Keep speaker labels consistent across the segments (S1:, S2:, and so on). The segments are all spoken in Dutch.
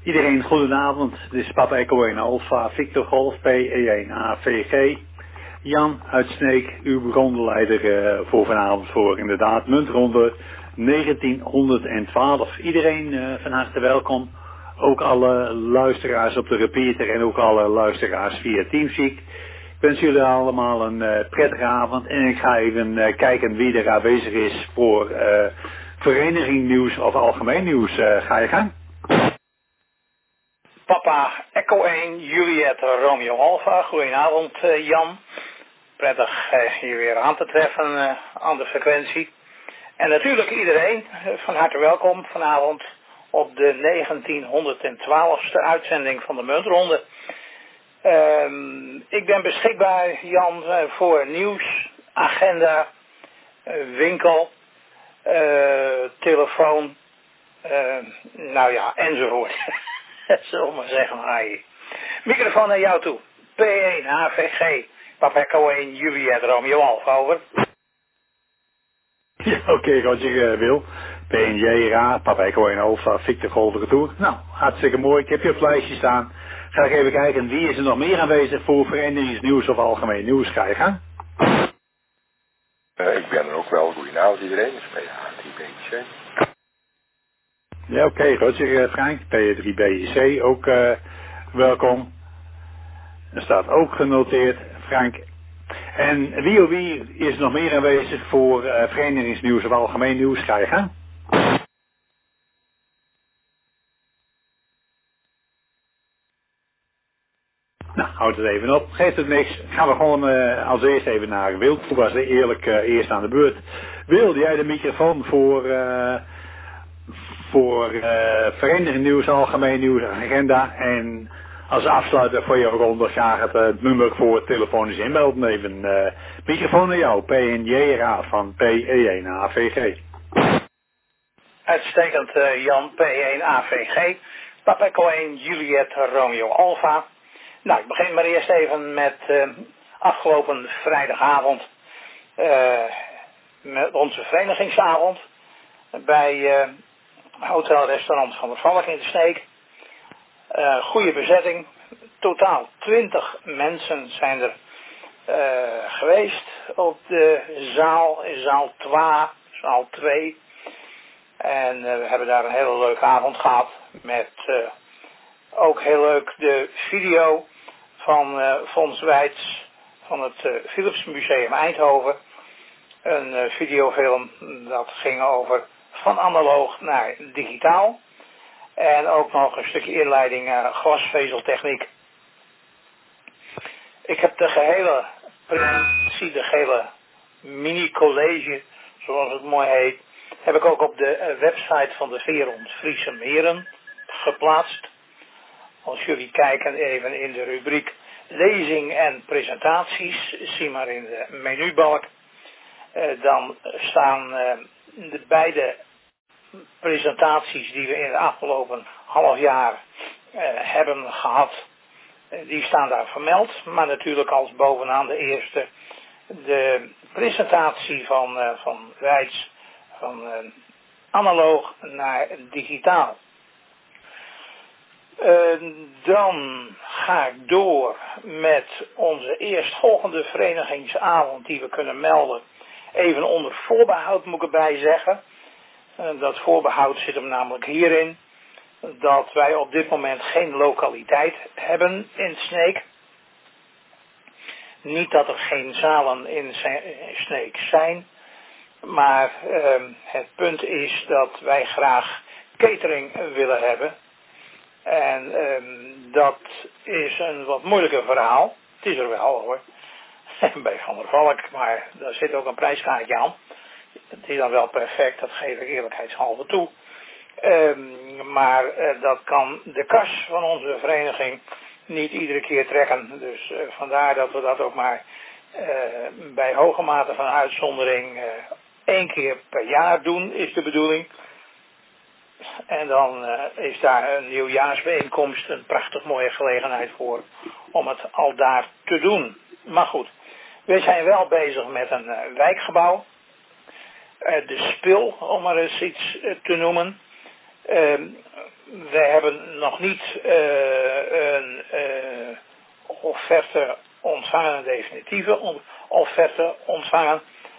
S1: Iedereen goedenavond, dit is Papa Echo 1 Alpha, Victor Golf, PE1 AVG. Jan uit Sneek, uw rondeleider voor vanavond voor inderdaad muntronde 1912. Iedereen van harte welkom, ook alle luisteraars op de repeater en ook alle luisteraars via Teamspeak. Ik wens jullie allemaal een prettige avond en ik ga even kijken wie er aanwezig is voor vereniging nieuws of algemeen nieuws. Ga je gang?
S2: Papa Echo 1 Juliet Romeo Alpha. Goedenavond Jan. Prettig je weer aan te treffen aan de frequentie. En natuurlijk iedereen van harte welkom vanavond op de 1912ste uitzending van de muntronde. Ik ben beschikbaar Jan voor nieuws, agenda, winkel, telefoon, nou ja, enzovoort. Zullen we maar zeggen, Harry. Microfoon naar jou toe. P1 HVG, Papa Echo 1 Juliet Romeo Alpha, over.
S1: Ja, oké, Roger Wil. PNJ, Papa Echo 1 Alpha, Victor Golf Retour. Nou, hartstikke mooi. Ik heb je op het lijstje staan. Ga ik even kijken, wie is er nog meer aanwezig voor verenigingsnieuws of algemeen nieuws? Ga je gaan?
S3: Ik ben er ook wel. Goedenavond iedereen. Dat is bij H3BC.
S1: Ja, oké, Roger Frank, P3BC, ook welkom. Er staat ook genoteerd, Frank. En wie is nog meer aanwezig voor verenigingsnieuws of algemeen nieuws? Ga je gaan? Nou, houd het even op. Geeft het niks. Gaan we gewoon als eerst even naar Wil. Toen was de eerlijk eerst aan de beurt. Wil jij de microfoon voor verenigingsnieuws, algemeen nieuws, agenda en als afsluiter voor jouw ronde graag het nummer voor telefonisch inbelden. Even microfoon naar jou, PNJRA van PE1 AVG.
S2: Uitstekend Jan, P1 AVG, Papa Echo 1 Juliet Romeo Alpha. Nou, ik begin maar eerst even met afgelopen vrijdagavond, met onze verenigingsavond bij Hotel Restaurant van der Valk in de Sneek. Goede bezetting. Totaal 20 mensen zijn er geweest op de zaal 2. En we hebben daar een hele leuke avond gehad met ook heel leuk de video van Fons Wijts van het Philips Museum Eindhoven. Een videofilm dat ging over van analoog naar digitaal. En ook nog een stukje inleiding glasvezeltechniek. Ik heb de gehele presentatie, de gehele mini-college, zoals het mooi heet, heb ik ook op de website van de Veerond Friese Meren geplaatst. Als jullie kijken even in de rubriek lezing en presentaties, zie maar in de menubalk, dan staan de beide presentaties die we in het afgelopen half jaar hebben gehad, die staan daar vermeld. Maar natuurlijk als bovenaan de eerste de presentatie van Wijts van analoog naar digitaal. Dan ga ik door met onze eerstvolgende verenigingsavond die we kunnen melden. Even onder voorbehoud moet ik erbij zeggen. Dat voorbehoud zit hem namelijk hierin dat wij op dit moment geen lokaliteit hebben in Sneek. Niet dat er geen zalen in Sneek zijn, maar het punt is dat wij graag catering willen hebben. En dat is een wat moeilijker verhaal. Het is er wel hoor, bij Van der Valk, maar daar zit ook een prijskaartje aan. Het is dan wel perfect, dat geef ik eerlijkheidshalve toe. Maar dat kan de kas van onze vereniging niet iedere keer trekken. Dus vandaar dat we dat ook maar bij hoge mate van uitzondering 1 keer per jaar doen, is de bedoeling. En dan is daar een nieuwjaarsbijeenkomst een prachtig mooie gelegenheid voor om het al daar te doen. Maar goed, we zijn wel bezig met een wijkgebouw. De Spil, om maar eens iets te noemen. We hebben nog niet een offerte ontvangen, een definitieve offerte ontvangen.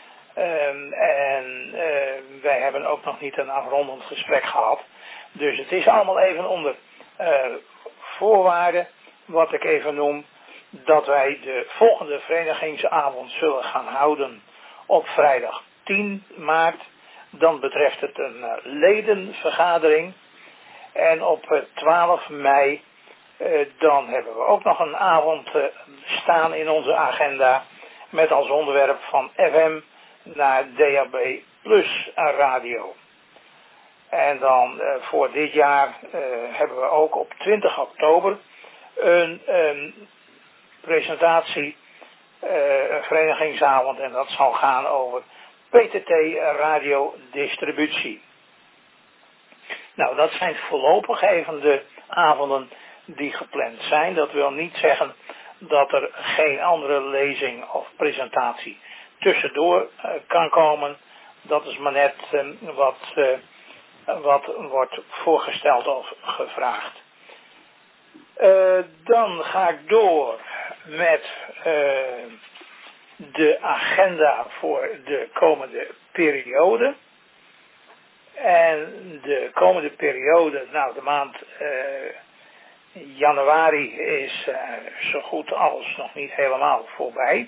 S2: En wij hebben ook nog niet een afrondend gesprek gehad. Dus het is allemaal even onder voorwaarden, wat ik even noem, dat wij de volgende verenigingsavond zullen gaan houden op vrijdag 10 maart. Dan betreft het een ledenvergadering. En op 12 mei, dan hebben we ook nog een avond staan in onze agenda met als onderwerp van FM naar DAB Plus radio. En dan voor dit jaar hebben we ook op 20 oktober een presentatie, een verenigingsavond, en dat zal gaan over PTT radiodistributie. Nou, dat zijn voorlopig even de avonden die gepland zijn. Dat wil niet zeggen dat er geen andere lezing of presentatie tussendoor kan komen. Dat is maar net wat wordt voorgesteld of gevraagd. Dan ga ik door met de agenda voor de komende periode. En de komende periode, nou de maand januari is zo goed als nog niet helemaal voorbij.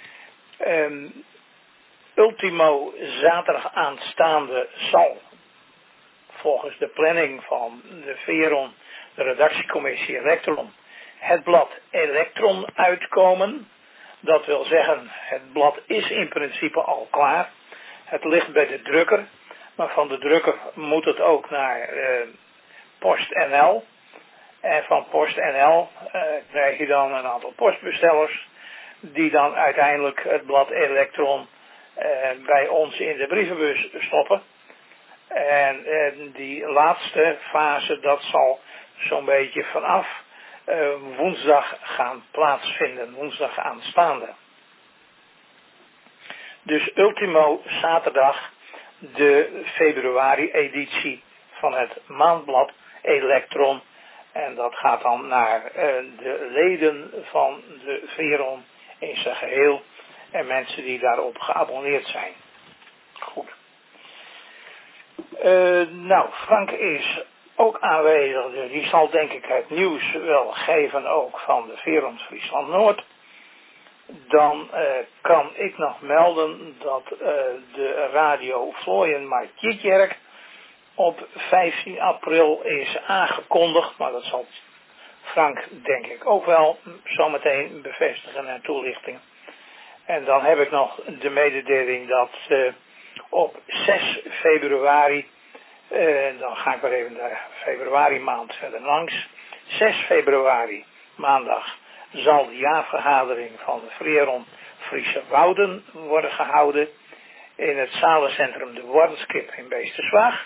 S2: Ultimo zaterdag aanstaande zal volgens de planning van de VERON, de redactiecommissie Elektron, het blad Elektron uitkomen. Dat wil zeggen, het blad is in principe al klaar. Het ligt bij de drukker, maar van de drukker moet het ook naar PostNL. En van PostNL krijg je dan een aantal postbestellers die dan uiteindelijk het blad Elektron bij ons in de brievenbus stoppen. En die laatste fase, dat zal zo'n beetje vanaf woensdag gaan plaatsvinden, woensdag aanstaande. Dus ultimo zaterdag de februari-editie van het maandblad Elektron. En dat gaat dan naar de leden van de VERON in zijn geheel en mensen die daarop geabonneerd zijn. Goed. Nou, Frank is ook aanwezig, dus die zal denk ik het nieuws wel geven ook van de VERON Friesland Noord. Dan kan ik nog melden dat de radio Vlooien Martjitjerk op 15 april is aangekondigd, maar dat zal Frank denk ik ook wel zometeen bevestigen en toelichting. En dan heb ik nog de mededeling dat op 6 februari, dan ga ik maar even de februari maand verder langs, 6 februari maandag zal de jaarvergadering van de VERON Friese Wouden worden gehouden in het zalencentrum de Wordenskip in Beesterswaag.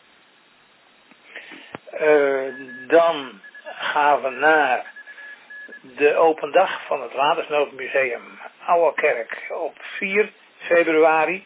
S2: Dan gaan we naar de open dag van het Watersnoodmuseum Ouwerkerk op 4 februari.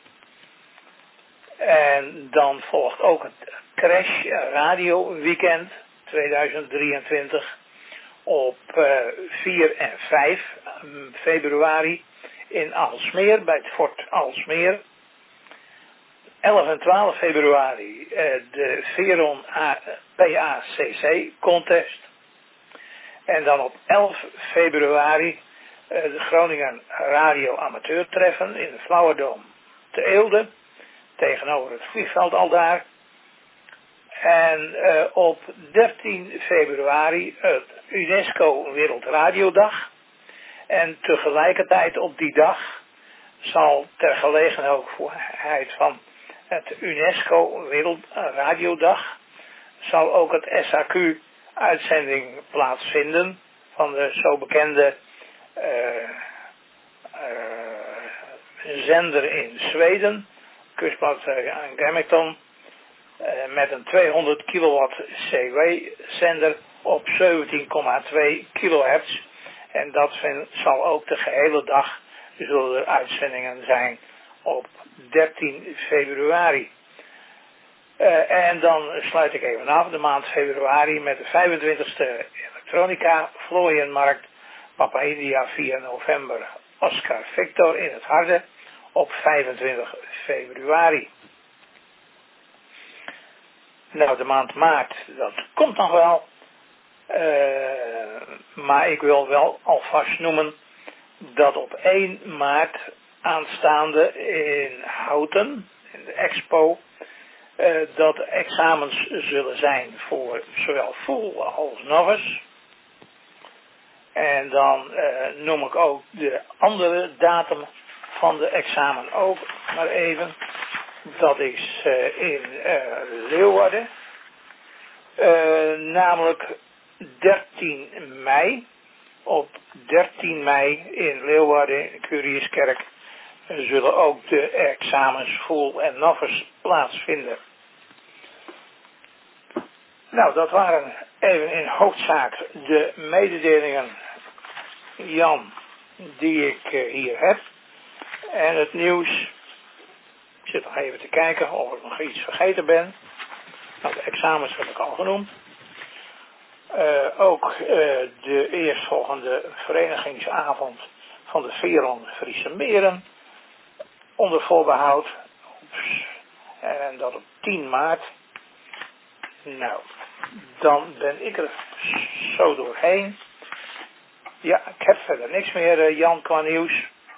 S2: En dan volgt ook het Crash Radio Weekend 2023 op 4 en 5 februari in Aalsmeer, bij het Fort Aalsmeer. 11 en 12 februari de VERON PACC contest. En dan op 11 februari de Groningen Radio Amateur treffen in de Flauwerdoom te Eelde. Tegenover het vliegveld al daar. En op 13 februari het UNESCO Wereldradiodag. En tegelijkertijd op die dag zal ter gelegenheid van het UNESCO Wereldradiodag zal ook het SAQ uitzending plaatsvinden van de zo bekende zender in Zweden, kustblad Grammaton, met een 200 kilowatt CW-zender op 17,2 kilohertz. En dat zal ook de gehele dag, zullen er uitzendingen zijn op 13 februari. En dan sluit ik even af de maand februari met de 25e elektronica vlooienmarkt. Papa India 4 november. Oscar Victor in het Harde op 25 februari. Nou, de maand maart, dat komt nog wel. Maar ik wil wel alvast noemen dat op 1 maart aanstaande in Houten, in de expo, dat de examens zullen zijn voor zowel full als novice. En dan noem ik ook de andere datum van de examen ook maar even. Dat is in Leeuwarden. Namelijk 13 mei. Op 13 mei in Leeuwarden, in de Curierskerk, zullen ook de examens full en novice plaatsvinden. Nou, dat waren even in hoofdzaak de mededelingen, Jan, die ik hier heb. En het nieuws, ik zit nog even te kijken of ik nog iets vergeten ben. Nou, de examens heb ik al genoemd. Ook de eerstvolgende verenigingsavond van de Veron Friese Meren. Onder voorbehoud. En dat op 10 maart. Nou, dan ben ik er zo doorheen. Ja, ik heb verder niks meer, Jan, qua nieuws.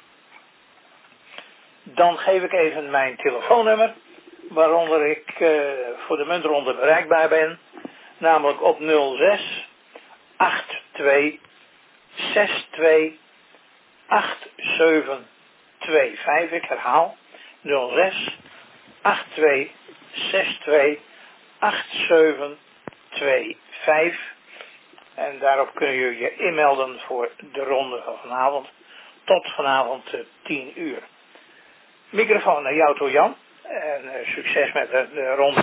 S2: Dan geef ik even mijn telefoonnummer, waaronder ik voor de muntronde bereikbaar ben. Namelijk op 06 82 62 87 25. Ik herhaal 06 82 62 87 25. En daarop kun je je inmelden voor de ronde van vanavond. Tot vanavond 10 uur. Microfoon naar jou toe, Jan. En succes met de ronde.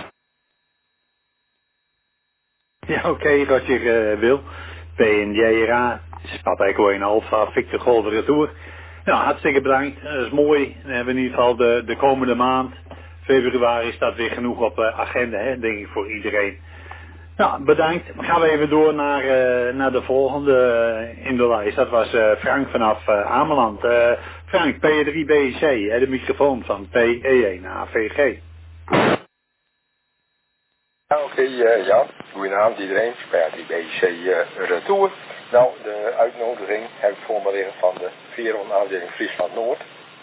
S1: Ja, oké, wat je wil. PNJRA, Papa Echo 1 Alpha, Victor Golf Retour. Nou, hartstikke bedankt. Dat is mooi. Dan hebben we in ieder geval de komende maand. Februari staat weer genoeg op agenda, hè, denk ik, voor iedereen. Nou, bedankt. Dan gaan we even door naar de volgende in de lijst. Dat was Frank vanaf Ameland. Frank, P3BC, de microfoon van PE1AVG.
S3: Ja, oké, Jan. Goedenavond iedereen. P3BC Retour. Nou, de uitnodiging heb ik voor me liggen van de Veron afdeling Friesland Noord.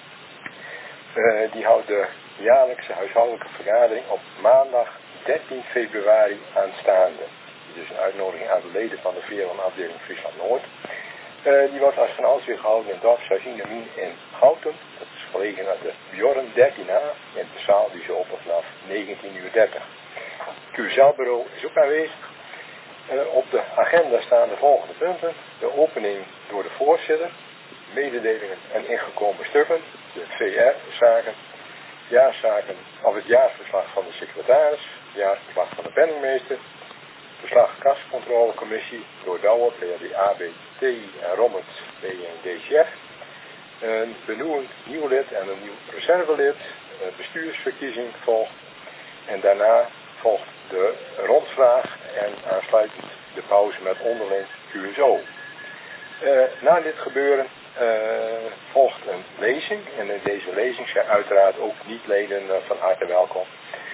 S3: Die houdt de jaarlijkse huishoudelijke vergadering op maandag 13 februari aanstaande. Dus een uitnodiging aan de leden van de Veron afdeling Friesland Noord. Die wordt als van ouds weer gehouden in het dorp Sazinamien in Houten. Dat is gelegen aan de Bjorn 13a in de zaal die ze opent vanaf 19:30. Het QSL-bureau is ook aanwezig. Op de agenda staan de volgende punten. De opening door de voorzitter, mededelingen en ingekomen stukken, de VR-zaken, jaarzaken of het jaarverslag van de secretaris, jaarverslag van de penningmeester, verslag kascontrolecommissie door Douwe, PRD-A, BTI en Rommert, BNDCF, een benoemend nieuw lid en een nieuw reservelid, bestuursverkiezing volgt en daarna volgt de rondvraag en aansluitend de pauze met onderling QSO. Na dit gebeuren volgt een lezing en in deze lezing zijn uiteraard ook niet-leden van harte welkom.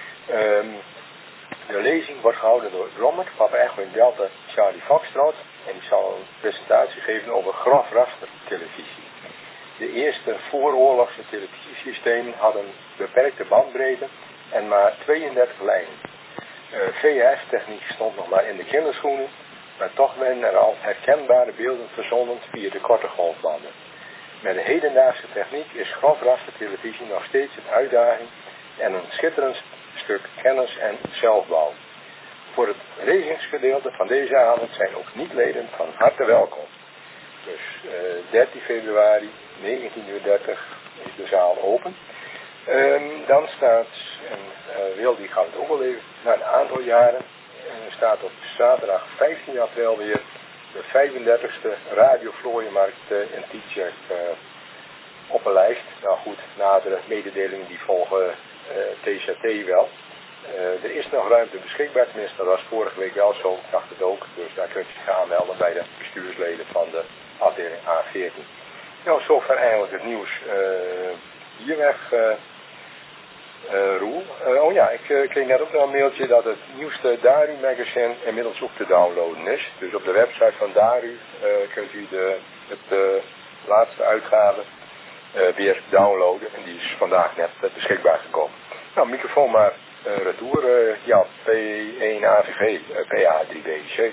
S3: De lezing wordt gehouden door Rommert, Papa Echo in Delta, Charlie Foxtrot en die zal een presentatie geven over grofraster televisie. De eerste vooroorlogse televisiesystemen hadden beperkte bandbreedte en maar 32 lijnen. VHF-techniek stond nog maar in de kinderschoenen, maar toch werden er al herkenbare beelden verzonden via de korte golfbanden. Met de hedendaagse techniek is grofraster televisie nog steeds een uitdaging en een schitterend stuk kennis en zelfbouw. Voor het lezingsgedeelte van deze avond zijn ook niet-leden van harte welkom. Dus 13 februari, 19:30 is de zaal open. Dan staat, en Wildy gaat het ook wel even, na een aantal jaren, staat op zaterdag 15 april weer de 35e radiovlooienmarkt in Tietjerk op een lijst. Nou goed, nadere mededelingen die volgen TZT wel. Er is nog ruimte beschikbaar, tenminste dat was vorige week wel zo, ik dacht het ook. Dus daar kunt u zich aanmelden bij de bestuursleden van de afdeling A14. Nou, zover eigenlijk het nieuws hier weg, Roel. Oh ja, ik kreeg net ook nog een mailtje dat het nieuwste Daru magazine inmiddels ook te downloaden is. Dus op de website van Daru kunt u de laatste uitgave weer downloaden. En die is vandaag net beschikbaar gekomen. Nou, microfoon maar retour. Ja, P1AVG, PA3BIC.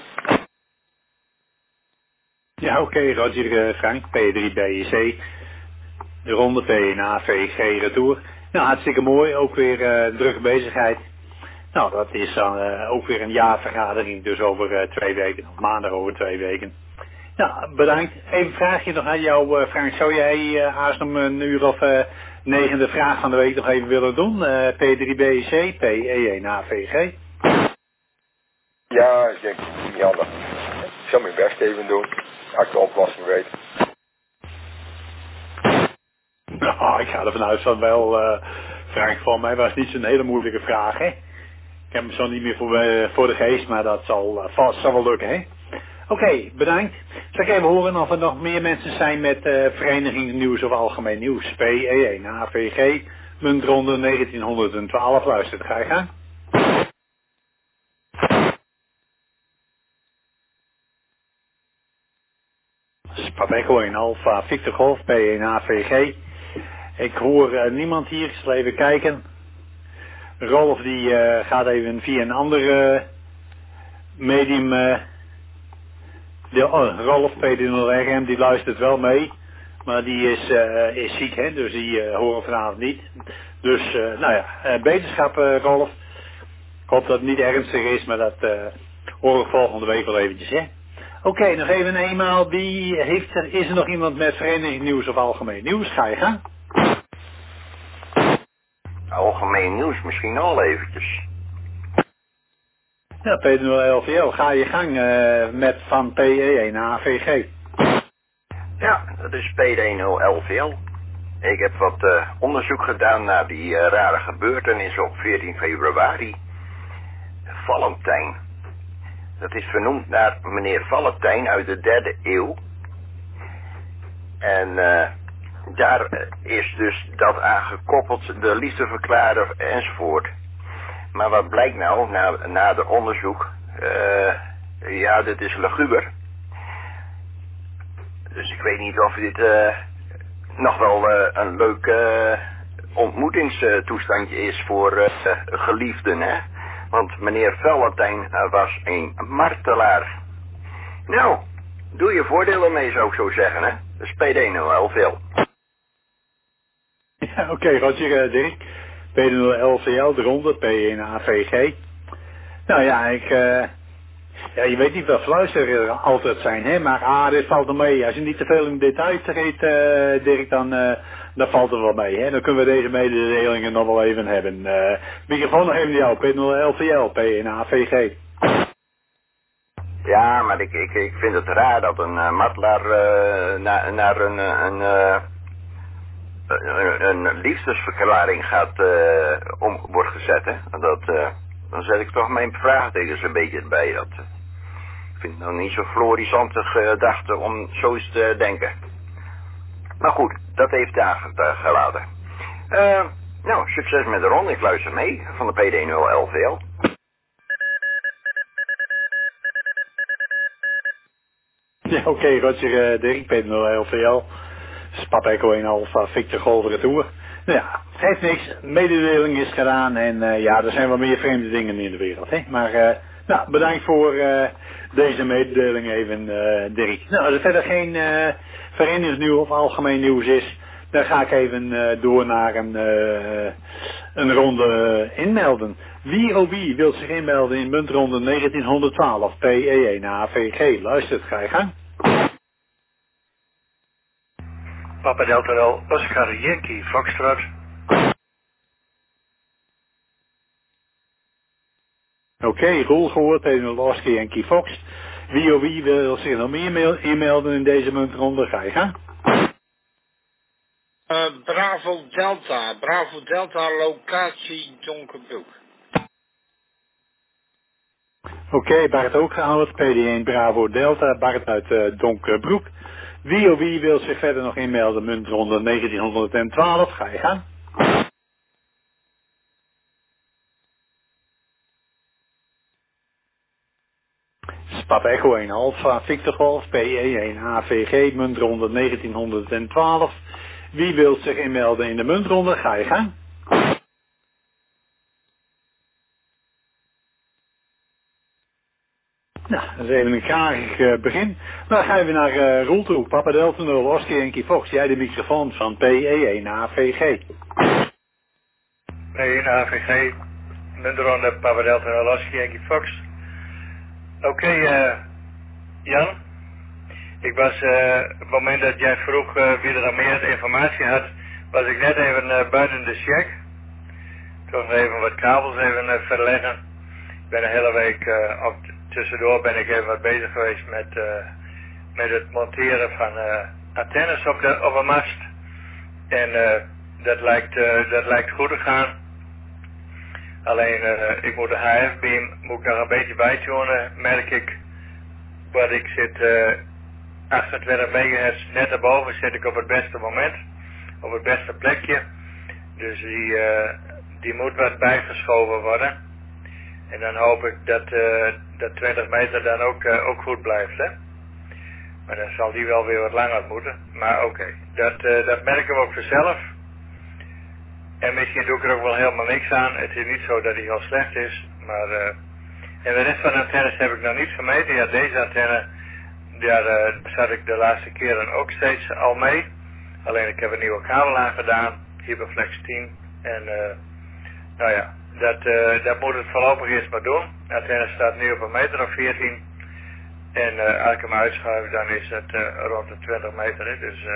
S1: Ja, oké, Roger Frank, P3BIC. De ronde P1AVG retour. Nou, hartstikke mooi. Ook weer drukke bezigheid. Nou, dat is dan ook weer een jaarvergadering. Dus over 2 weken. Of maandag over 2 weken. Nou, bedankt. Even een vraagje nog aan jou, Frank. Zou jij haast om een uur of 9 de vraag van de week nog even willen doen? P3BC, P1AVG.
S3: Ja, ik denk niet handig. Ik zal mijn best even doen. Als ik de oplossing weet.
S1: Nou, ik ga er vanuit van wel, Frank, van mij was het niet zo'n hele moeilijke vraag, hè? Ik heb hem zo niet meer voor de geest, maar dat zal vast wel lukken, hè? Oké, bedankt. Zal ik even horen of er nog meer mensen zijn met verenigingsnieuws of algemeen nieuws? P1 AVG, muntronde 1912, luister, ga je gaan. Spabeco in Alpha, Victor Golf, P1 AVG. Ik hoor niemand hier, ik zal even kijken. Rolf die gaat even via een ander medium... Rolf P0RM die luistert wel mee, maar die is ziek, hè, dus die horen vanavond niet. Dus, nou ja, beterschap Rolf. Ik hoop dat het niet ernstig is, maar dat hoor ik volgende week wel eventjes, hè. Oké, nog even eenmaal, is er nog iemand met verenigingsnieuws of algemeen nieuws? Ga je gang.
S4: Algemeen nieuws misschien al eventjes.
S1: Ja, P0LVL, ga je gang met van PE1 AVG.
S4: Ja, dat is P10LVL. Ik heb wat onderzoek gedaan naar die rare gebeurtenis op 14 februari. Valentijn. Dat is vernoemd naar meneer Valentijn uit de 3e eeuw. En daar is dus dat aan gekoppeld, de liefdeverklarer enzovoort. Maar wat blijkt nou, na de onderzoek, ja, dit is luguber. Dus ik weet niet of dit nog wel een leuk ontmoetingstoestandje is voor geliefden, hè. Want meneer Valentijn was een martelaar. Nou, doe je voordelen mee, zou ik zo zeggen, hè. Dus P10LVL.
S1: Ja, oké, Roger, Dirk. P0LVL, de ronde, P1 AVG. Nou ja, ja, je weet niet wat luisteren altijd zijn, hè, maar dit valt er mee. Als je niet te veel in details treedt, Dirk, dan valt er wel mee, hè. Dan kunnen we deze mededelingen nog wel even hebben. Microfoon nog even jou, P0LVL, P1 AVG.
S4: Ja, maar ik vind het raar dat een martelaar naar een liefdesverklaring wordt gezet, hè. Dan zet ik toch mijn vraagtekens een beetje erbij. Ik vind het nog niet zo florisante gedachte om zoiets te denken. Maar goed, dat heeft daar gelaten. Nou, succes met de ronde. Ik luister mee van de P10LVL.
S1: Ja, oké, Roger, Dirk, P0LVL. Papa Echo 1 Alpha, Victor Golf retour. Nou ja, geeft niks. Mededeling is gedaan en ja, er zijn wel meer vreemde dingen in de wereld, hè. Maar, nou, bedankt voor deze mededeling even, Dirk. Nou, als er verder geen verenigingsnieuws of algemeen nieuws is, dan ga ik even door naar een ronde inmelden. Wie wil zich inmelden in muntronde 1912, PE1 AVG? Luistert, ga je gang.
S5: Papa Delta L, Oscar Yankee Foxtrot.
S1: Oké, Roel gehoord, Penoloski en Yankee Fox. Wie wil zich nog meer inmelden in deze muntronde? Ga je gang.
S6: Bravo Delta, locatie Donkerbroek.
S1: Oké, Bart ook gehouden. PD1 Bravo Delta, Bart uit Donkerbroek. Wie wil zich verder nog inmelden? Muntronde 1912, ga je gaan. Papa Echo 1 Alpha, Victor Golf, PE1 AVG, muntronde 1912. Wie wil zich inmelden in de muntronde? Ga je gang. Nou, dat is even een kragig begin. Dan gaan we naar Roel toe. Papa Delta 0, Oscar Yankee Fox. Jij de microfoon van PE1 AVG.
S5: PE1 AVG, muntronde Papa Delta 0, Oscar Yankee Fox. Oké, Jan. Ik was, op het moment dat jij vroeg wie er dan meer informatie had, was ik net even buiten de check. Toch even wat kabels even verleggen. Ik ben de hele week, tussendoor ben ik even wat bezig geweest met het monteren van antennes op een mast. En dat lijkt goed te gaan. Alleen ik moet de HF-beam nog een beetje bijtunen, merk ik. Wat ik zit 28 MHz net erboven zit ik op het beste moment, op het beste plekje. Dus die moet wat bijgeschoven worden. En dan hoop ik dat 20 meter dan ook goed blijft, hè. Maar dan zal die wel weer wat langer moeten. Maar oké, dat merken we ook vanzelf. En misschien doe ik er ook wel helemaal niks aan. Het is niet zo dat hij heel slecht is, maar en de rest van de antennes heb ik nog niet gemeten. Ja, deze antenne, daar zat ik de laatste keren ook steeds al mee. Alleen ik heb een nieuwe kabel aangedaan, Hyperflex 10. En nou ja, dat moet het voorlopig eerst maar doen. De antenne staat nu op 1 meter of 14. En als ik hem uitschuif, dan is het rond de 20 meter. Hè. Dus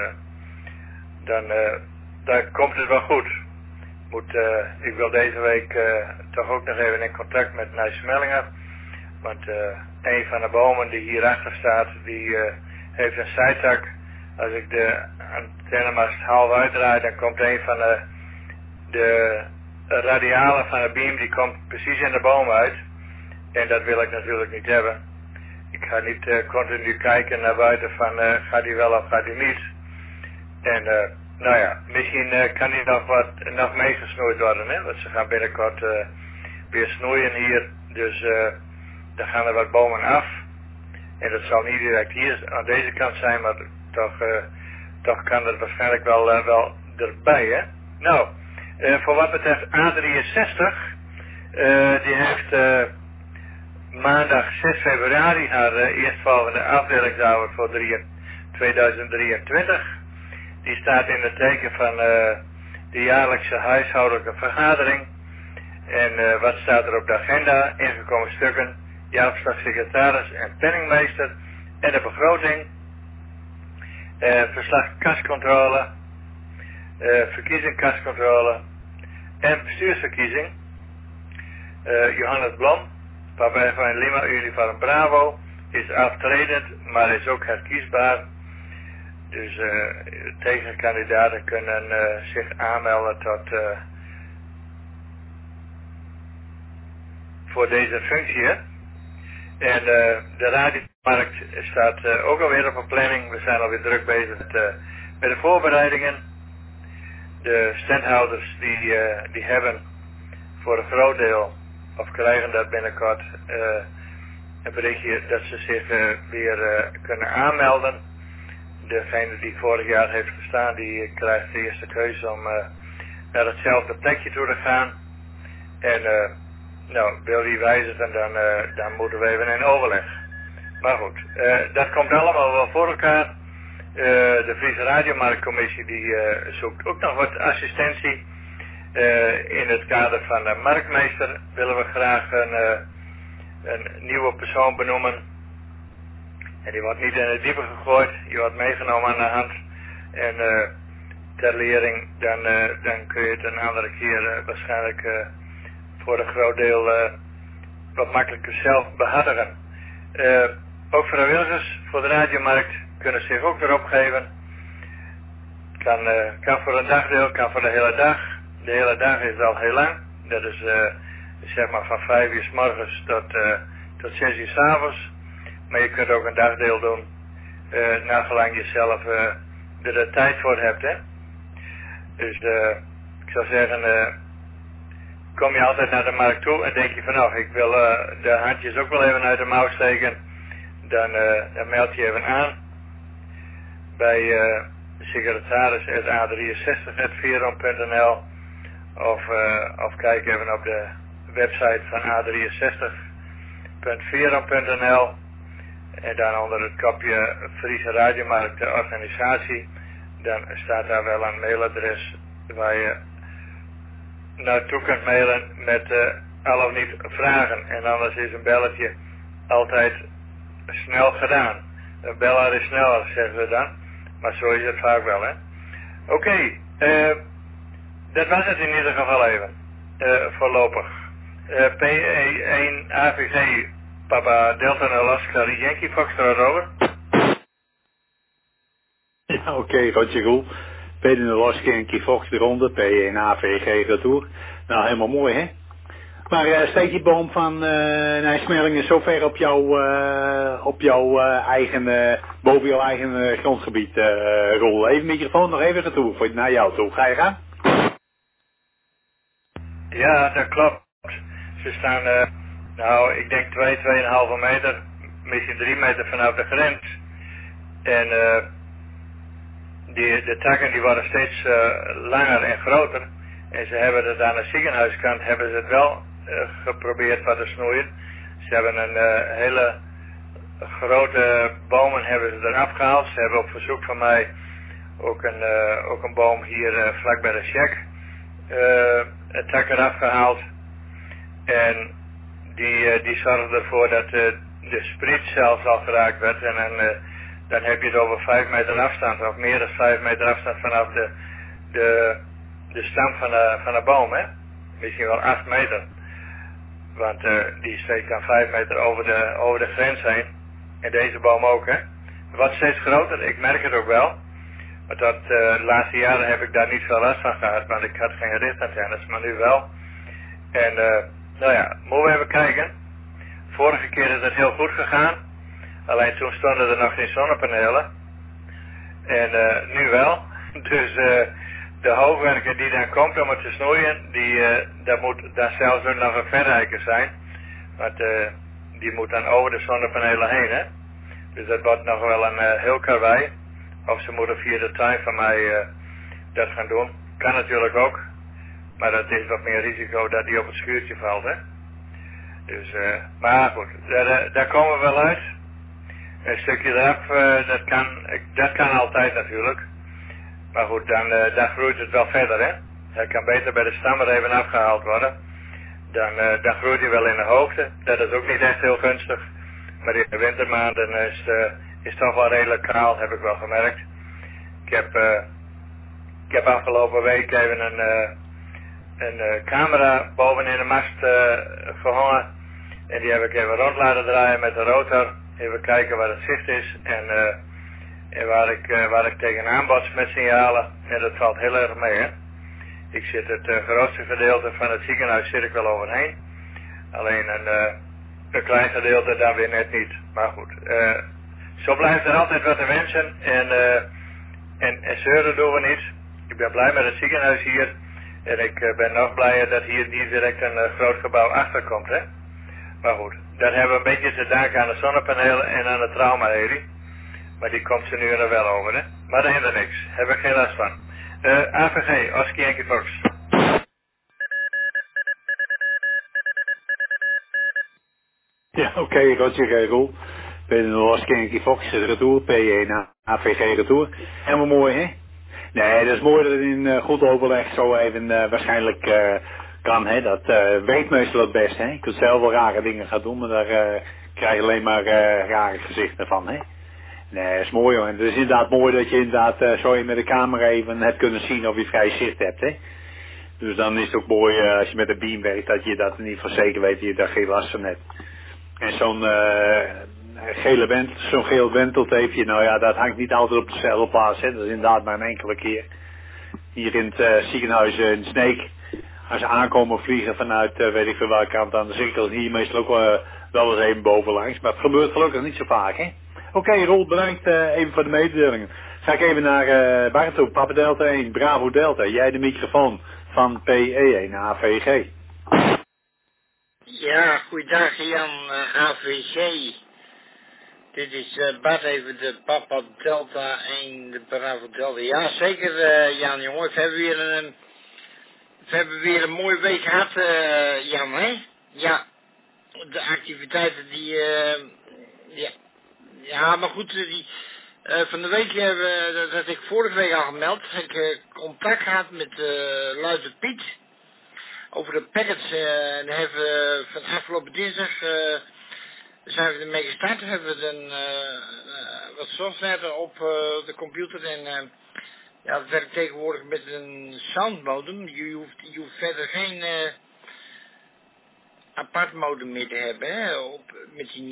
S5: dan komt het wel goed. Ik wil deze week toch ook nog even in contact met Nijs Mellinger. Want een van de bomen die hierachter staat, die heeft een zijtak. Als ik de antennemast half uitdraai, dan komt een van de radialen van de beam, die komt precies in de boom uit. En dat wil ik natuurlijk niet hebben. Ik ga niet continu kijken naar buiten van gaat die wel of gaat die niet. En nou ja, misschien kan die nog meegesnoeid worden, hè? Want ze gaan binnenkort weer snoeien hier. Dus dan gaan er wat bomen af. En dat zal niet direct hier aan deze kant zijn, maar toch kan dat waarschijnlijk wel erbij, hè? Nou, voor wat betreft A63, die heeft maandag 6 februari haar eerstvolgende afdelingsavond voor 2023. Die staat in het teken van de jaarlijkse huishoudelijke vergadering. En wat staat er op de agenda? Ingekomen stukken, jaarverslag secretaris en penningmeester en de begroting. Verslag kascontrole, verkiezing kascontrole en bestuursverkiezing. Johannes Blom, Papa van Lima Uniform Bravo, is aftredend, maar is ook herkiesbaar. Dus tegenkandidaten kunnen zich aanmelden voor deze functie. Hè? En de radiomarkt staat ook alweer op een planning. We zijn alweer druk bezig met de voorbereidingen. De standhouders die hebben voor een groot deel, of krijgen dat binnenkort, een berichtje dat ze zich weer kunnen aanmelden. Degene die vorig jaar heeft gestaan, die krijgt de eerste keuze om naar hetzelfde plekje toe te gaan. En nou, wil die wijzigen, dan moeten we even in overleg. Maar goed, dat komt allemaal wel voor elkaar. De Friese Radiomarktcommissie die zoekt ook nog wat assistentie. In het kader van de marktmeester willen we graag een nieuwe persoon benoemen. En die wordt niet in het diepe gegooid, die wordt meegenomen aan de hand. En ter lering, dan kun je het een andere keer waarschijnlijk voor een groot deel wat makkelijker zelf behartigen. Ook vrijwilligers voor de radiomarkt kunnen zich ook weer opgeven. Kan voor een dagdeel, kan voor de hele dag. De hele dag is al heel lang. Dat is zeg maar van 5 uur 's morgens tot tot 6 uur 's avonds. Maar je kunt ook een dagdeel doen, naar gelang je zelf er de tijd voor hebt, hè. Dus ik zou zeggen, kom je altijd naar de markt toe en denk je van nou, ik wil de handjes ook wel even uit de mouw steken, dan meld je even aan bij secretaris@a63.veron.nl of kijk even op de website van a63.veron.nl en dan onder het kopje Friese Radiomarkt de organisatie, dan staat daar wel een mailadres waar je naartoe kunt mailen met al of niet vragen. En anders is een belletje altijd snel gedaan. Een beller is sneller, zeggen ze dan. Maar zo is het vaak wel, hè. Oké, dat was het in ieder geval even. Voorlopig. PE1 AVG Papa Delta Alaska Yankee Foxtrot over.
S1: Ja, oké, Roger Roel. Peter Alaska Yankee Fox de ronde, P1 AVG retour. Nou, helemaal mooi, hè? Maar steek die boom van Nijsmerlingen zo ver op jouw eigen, boven jouw eigen grondgebied, Roel. Even microfoon nog even retour voor naar jou toe. Ga je gaan?
S5: Ja, dat klopt. Ze staan, nou, ik denk 2,5 meter, misschien 3 meter vanaf de grens. En de takken die worden steeds langer en groter. En ze hebben het aan de ziekenhuiskant hebben ze het wel geprobeerd wat te snoeien. Ze hebben een hele grote bomen hebben ze eraf gehaald. Ze hebben op verzoek van mij ook een boom hier vlak bij de Sjek het tak eraf gehaald. En die zorgde ervoor dat de spriet zelfs al geraakt werd. En dan heb je het over 5 meter afstand of meer dan 5 meter afstand vanaf de stam van de boom, hè. Misschien wel 8 meter. Want die steekt dan 5 meter over de grens heen. En deze boom ook, hè. Het wordt steeds groter, ik merk het ook wel. Maar de laatste jaren heb ik daar niet veel last van gehad, want ik had geen richtantennes, maar nu wel. En nou ja, moeten we even kijken. Vorige keer is het heel goed gegaan. Alleen toen stonden er nog geen zonnepanelen. En nu wel. Dus de hoogwerker die dan komt om het te snoeien, dat moet dan zelfs ook nog een verrijker zijn. Want die moet dan over de zonnepanelen heen, hè. Dus dat wordt nog wel een heel karwei. Of ze moeten via de tuin van mij dat gaan doen. Kan natuurlijk ook. Maar dat is wat meer risico dat die op het schuurtje valt, hè. Dus, maar goed, daar komen we wel uit. Een stukje eraf, dat kan altijd natuurlijk. Maar goed, dan groeit het wel verder, hè. Hij kan beter bij de stam er even afgehaald worden. Dan groeit hij wel in de hoogte. Dat is ook niet echt heel gunstig. Maar in de wintermaanden is het toch wel redelijk kaal, heb ik wel gemerkt. Ik heb afgelopen week even een camera boven in de mast gehangen. En die heb ik even rond laten draaien met de rotor. Even kijken waar het zicht is. En waar ik tegenaan bots met signalen. En dat valt heel erg mee, hè. Ik zit het grootste gedeelte van het ziekenhuis zit ik wel overheen. Alleen een klein gedeelte dan weer net niet. Maar goed, zo blijft er altijd wat te wensen. En zeuren doen we niet. Ik ben blij met het ziekenhuis hier. En ik ben nog blijer dat hier niet direct een groot gebouw achter komt, hè. Maar goed, dat hebben we een beetje te danken aan de zonnepanelen en aan de traumaheli. Maar die komt ze nu er wel over, hè. Maar dat hindert niks. Heb ik geen last van. AVG, Oscar Yankee Fox.
S1: Ja, oké, Roger Roel. Peter Oscar Yankee Fox retour, P1 AVG retour. Helemaal mooi, hè? Nee, dat is mooi dat het in goed overleg zo even waarschijnlijk kan, hè. Dat weet meestal het best, hè. Je kunt zelf wel rare dingen gaan doen, maar daar krijg je alleen maar rare gezichten van, hè. Nee, dat is mooi, hoor. En het is inderdaad mooi dat je inderdaad zo met de camera even hebt kunnen zien of je vrij zicht hebt, hè. Dus dan is het ook mooi als je met een beam werkt, dat je dat in ieder geval zeker weet, dat je daar geen last van hebt. En zo'n zo'n geel wenteltapeje, nou ja, dat hangt niet altijd op dezelfde plaats, hè. Dat is inderdaad maar een enkele keer. Hier in het ziekenhuis in Sneek, als ze aankomen vliegen vanuit weet ik veel welke kant aan de cirkel, hier meestal ook wel eens even bovenlangs, maar het gebeurt gelukkig niet zo vaak, hè. Oké, Roel, bedankt even voor de mededelingen. Ga ik even naar Bart toe, Papa Delta 1, Bravo Delta. Jij de microfoon van PE1 AVG.
S6: Ja, goeiedag Jan, AVG. Dit is Bart even de Papa Delta 1, de Bravo Delta. Ja, zeker Jan, jongen. We hebben weer een mooie week gehad, Jan, hè? Ja, de activiteiten die, ja, maar goed, van de week dat had ik vorige week al gemeld, heb ik contact gehad met Luister Piet over de packets. En hebben we van afgelopen dinsdag zijn we ermee gestart. Hebben we wat software op de computer en ja, het werkt tegenwoordig met een soundmodem. Je hoeft verder geen apart modem meer te hebben, hè, met die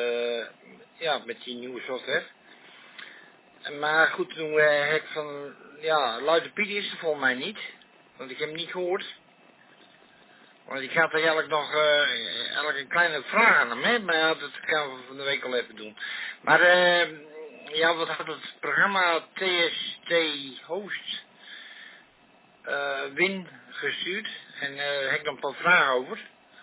S6: nieuwe software. Maar goed, toen heb ik van, ja, Luister Piet is er volgens mij niet, want ik heb hem niet gehoord. Want ik had er eigenlijk nog een kleine vraag aan hem, hè, maar ja, dat gaan we van de week al even doen. Maar ja, wat had het programma TST Host Win gestuurd en daar heb ik nog een paar vragen over.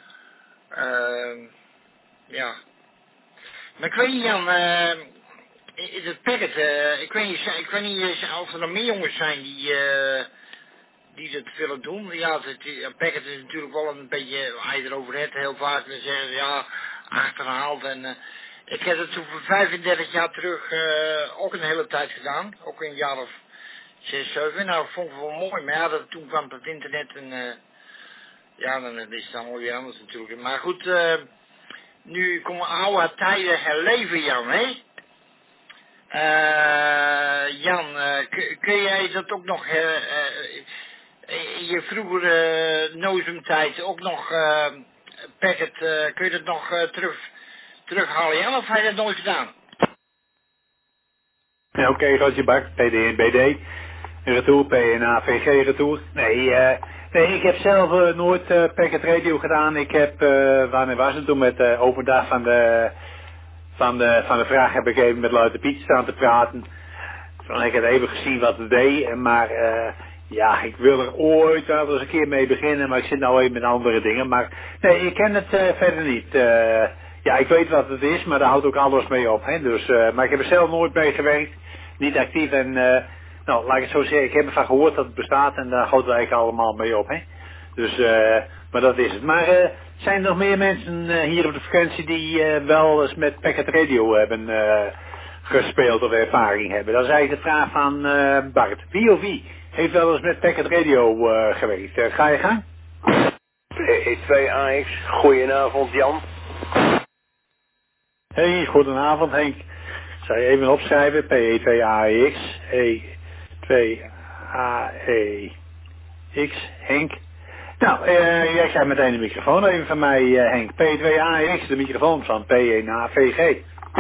S6: Ja. Maar ik weet niet, Jan, is het packet, ik weet niet of er nog meer jongens zijn die dat willen doen. Ja, packet is natuurlijk wel een beetje, als je erover hebt, heel vaak, dan zeggen ze, ja, achterhaald. En ik heb het toen voor 35 jaar terug ook een hele tijd gedaan, ook een jaar of 6, 7. Nou, dat vond ik wel mooi, maar ja, toen kwam het internet en ja, dan is het allemaal weer anders natuurlijk. Maar goed, nu komen oude tijden herleven, Jan, hè? Jan, kun jij dat ook nog, in je vroegere nozemtijd ook nog, packet, kun je dat nog terughalen, Jan, of heb je dat nooit gedaan?
S1: Ja, oké, Roger Bak, PD en BD, retour, PNA, VG retour. Nee, ik heb zelf nooit packet radio gedaan. Ik heb, wanneer was het toen, met open dag van de vraag heb ik even met Luister Piet staan te praten. Toen heb ik het even gezien wat het deed, maar ja, ik wil er ooit wel eens een keer mee beginnen, maar ik zit nou even met andere dingen. Maar nee, ik ken het verder niet. Ja, ik weet wat het is, maar daar houdt ook alles mee op. Hè? Dus, maar ik heb er zelf nooit mee gewerkt, niet actief en nou, laat ik het zo zeggen, ik heb ervan gehoord dat het bestaat en daar houdt het eigenlijk allemaal mee op. Hè? Dus, maar dat is het. Maar zijn er nog meer mensen hier op de frequentie die wel eens met packet radio hebben gespeeld of ervaring hebben? Dat is eigenlijk de vraag van Bart. Wie of wie heeft wel eens met packet radio gewerkt? Ga je gang?
S7: PE2AX, goedenavond Jan.
S1: Hey, goedenavond Henk. Zal je even opschrijven? PE2AX, E2AEX, Henk. Nou, jij krijgt meteen de microfoon even van mij, Henk. P2AX, de microfoon van P1AVG.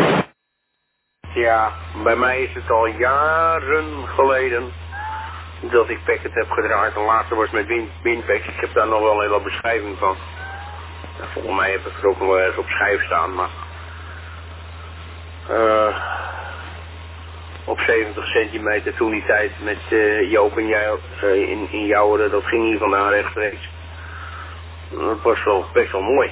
S7: Ja, bij mij is het al jaren geleden dat ik packet heb gedraaid. En later was het met Winpack. Ik heb daar nog wel een hele beschrijving van. Ja, volgens mij heb ik er ook nog wel ergens op schijf staan, maar op 70 centimeter toen die tijd met Joop en jij in Jouweren, dat ging hier vandaan rechtstreeks. Dat was wel best wel mooi.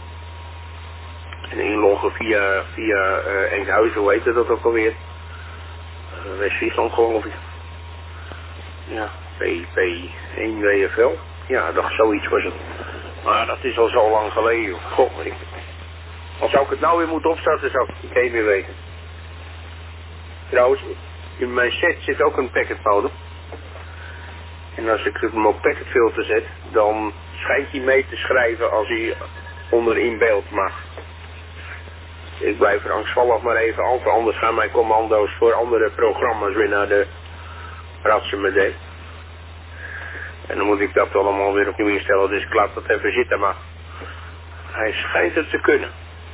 S7: En inloggen via Enkhuizen, hoe heette dat ook alweer? West-Friesland geloof ik. Ja, P1 WFL. Ja, dat zoiets was het. Maar dat is al zo lang geleden. Goh, als zou ik het nou weer moeten opstarten, zou ik het niet meer weten. Trouwens, in mijn set zit ook een packet modem. En als ik hem op packet filter zet, dan schijnt hij mee te schrijven als hij onder in beeld mag. Ik blijf er angstvallig maar even af, anders gaan mijn commando's voor andere programma's weer naar de ratsen met deed. En dan moet ik dat allemaal weer opnieuw instellen, dus ik laat dat even zitten, maar hij schijnt het te kunnen.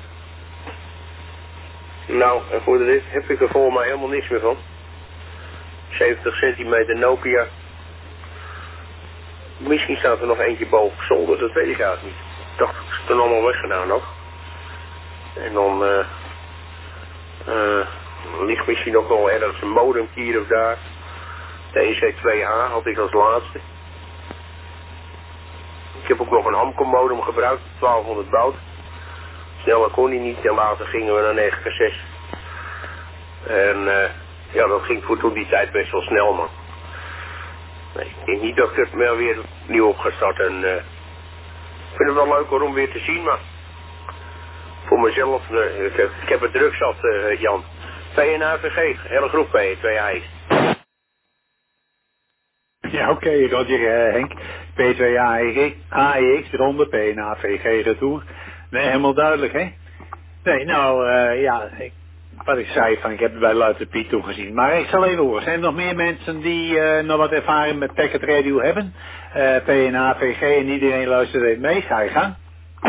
S7: Nou, en voor de rest heb ik er volgens mij helemaal niks meer van. 70 centimeter Nokia. Misschien staat er nog eentje boven op zolder, dat weet ik eigenlijk niet. Ik dacht, het is dan allemaal weggedaan nog. En dan ligt misschien nog wel ergens een modem hier of daar. De EC2A had ik als laatste. Ik heb ook nog een Hamcom modem gebruikt, 1200 baud. Sneller kon hij niet en later gingen we naar 9K6. En ja, dat ging voor toen die tijd best wel snel, man. Nee, ik denk niet dat ik het meer weer nieuw op ga starten. Ik vind het wel leuk hoor, om weer te zien, maar voor mezelf, ik heb het druk zat, Jan. PNAVG, hele groep P2A.
S1: Ja, oké, Roger, Henk. P2AEX, ronde, PNAVG, retour. Nee, helemaal duidelijk, hè? Nee, nou, wat ik zei, van, ik heb het bij Luiter Piet toegezien. Maar ik zal even horen, zijn er nog meer mensen die nog wat ervaring met Packet Radio hebben? PNAVG en iedereen luistert even mee, ga je gang.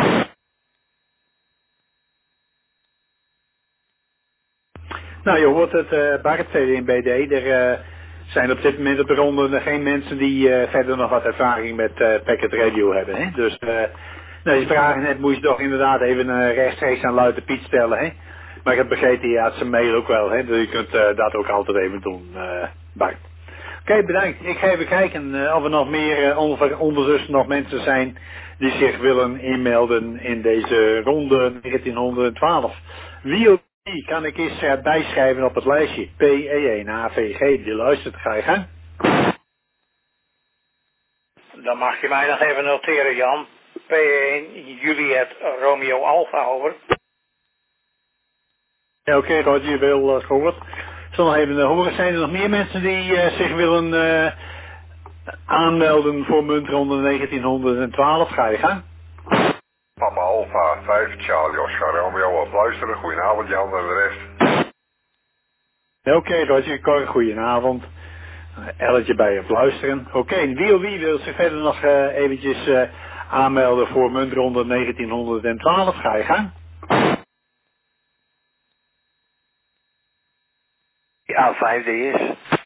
S1: Nou, je hoort het, Bart, CDMBD, er zijn op dit moment op de ronde geen mensen die verder nog wat ervaring met Packet Radio hebben, hè? Dus, nou, die vragen net moet je toch inderdaad even rechtstreeks aan Luiter Piet stellen, hè? Maar ik heb begrepen, je had zijn mail ook wel, hè? Dus je kunt dat ook altijd even doen, Bart. Oké, bedankt. Ik ga even kijken of er nog meer ondertussen nog mensen zijn die zich willen inmelden in deze ronde 1912. Wie ook die kan ik eens bijschrijven op het lijstje. PE1AVG, die luistert, ga je gang.
S2: Dan mag je mij nog even noteren, Jan. P1 Juliet Romeo Alpha, over.
S1: Ja, oké, Roger, je wil gehoord. Ik zal nog even horen, zijn er nog meer mensen die zich willen aanmelden voor muntronde 1912? Ga je gang.
S8: Papa Alpha 5, Charlie Oscar Romeo op luisteren. Goedenavond Jan en de rest.
S1: Oké, Roger, Cor, goedenavond. Elletje bij op luisteren. Oké, wie wil zich verder nog eventjes aanmelden voor muntronde 1912? Ga je gang.
S2: PA5DS.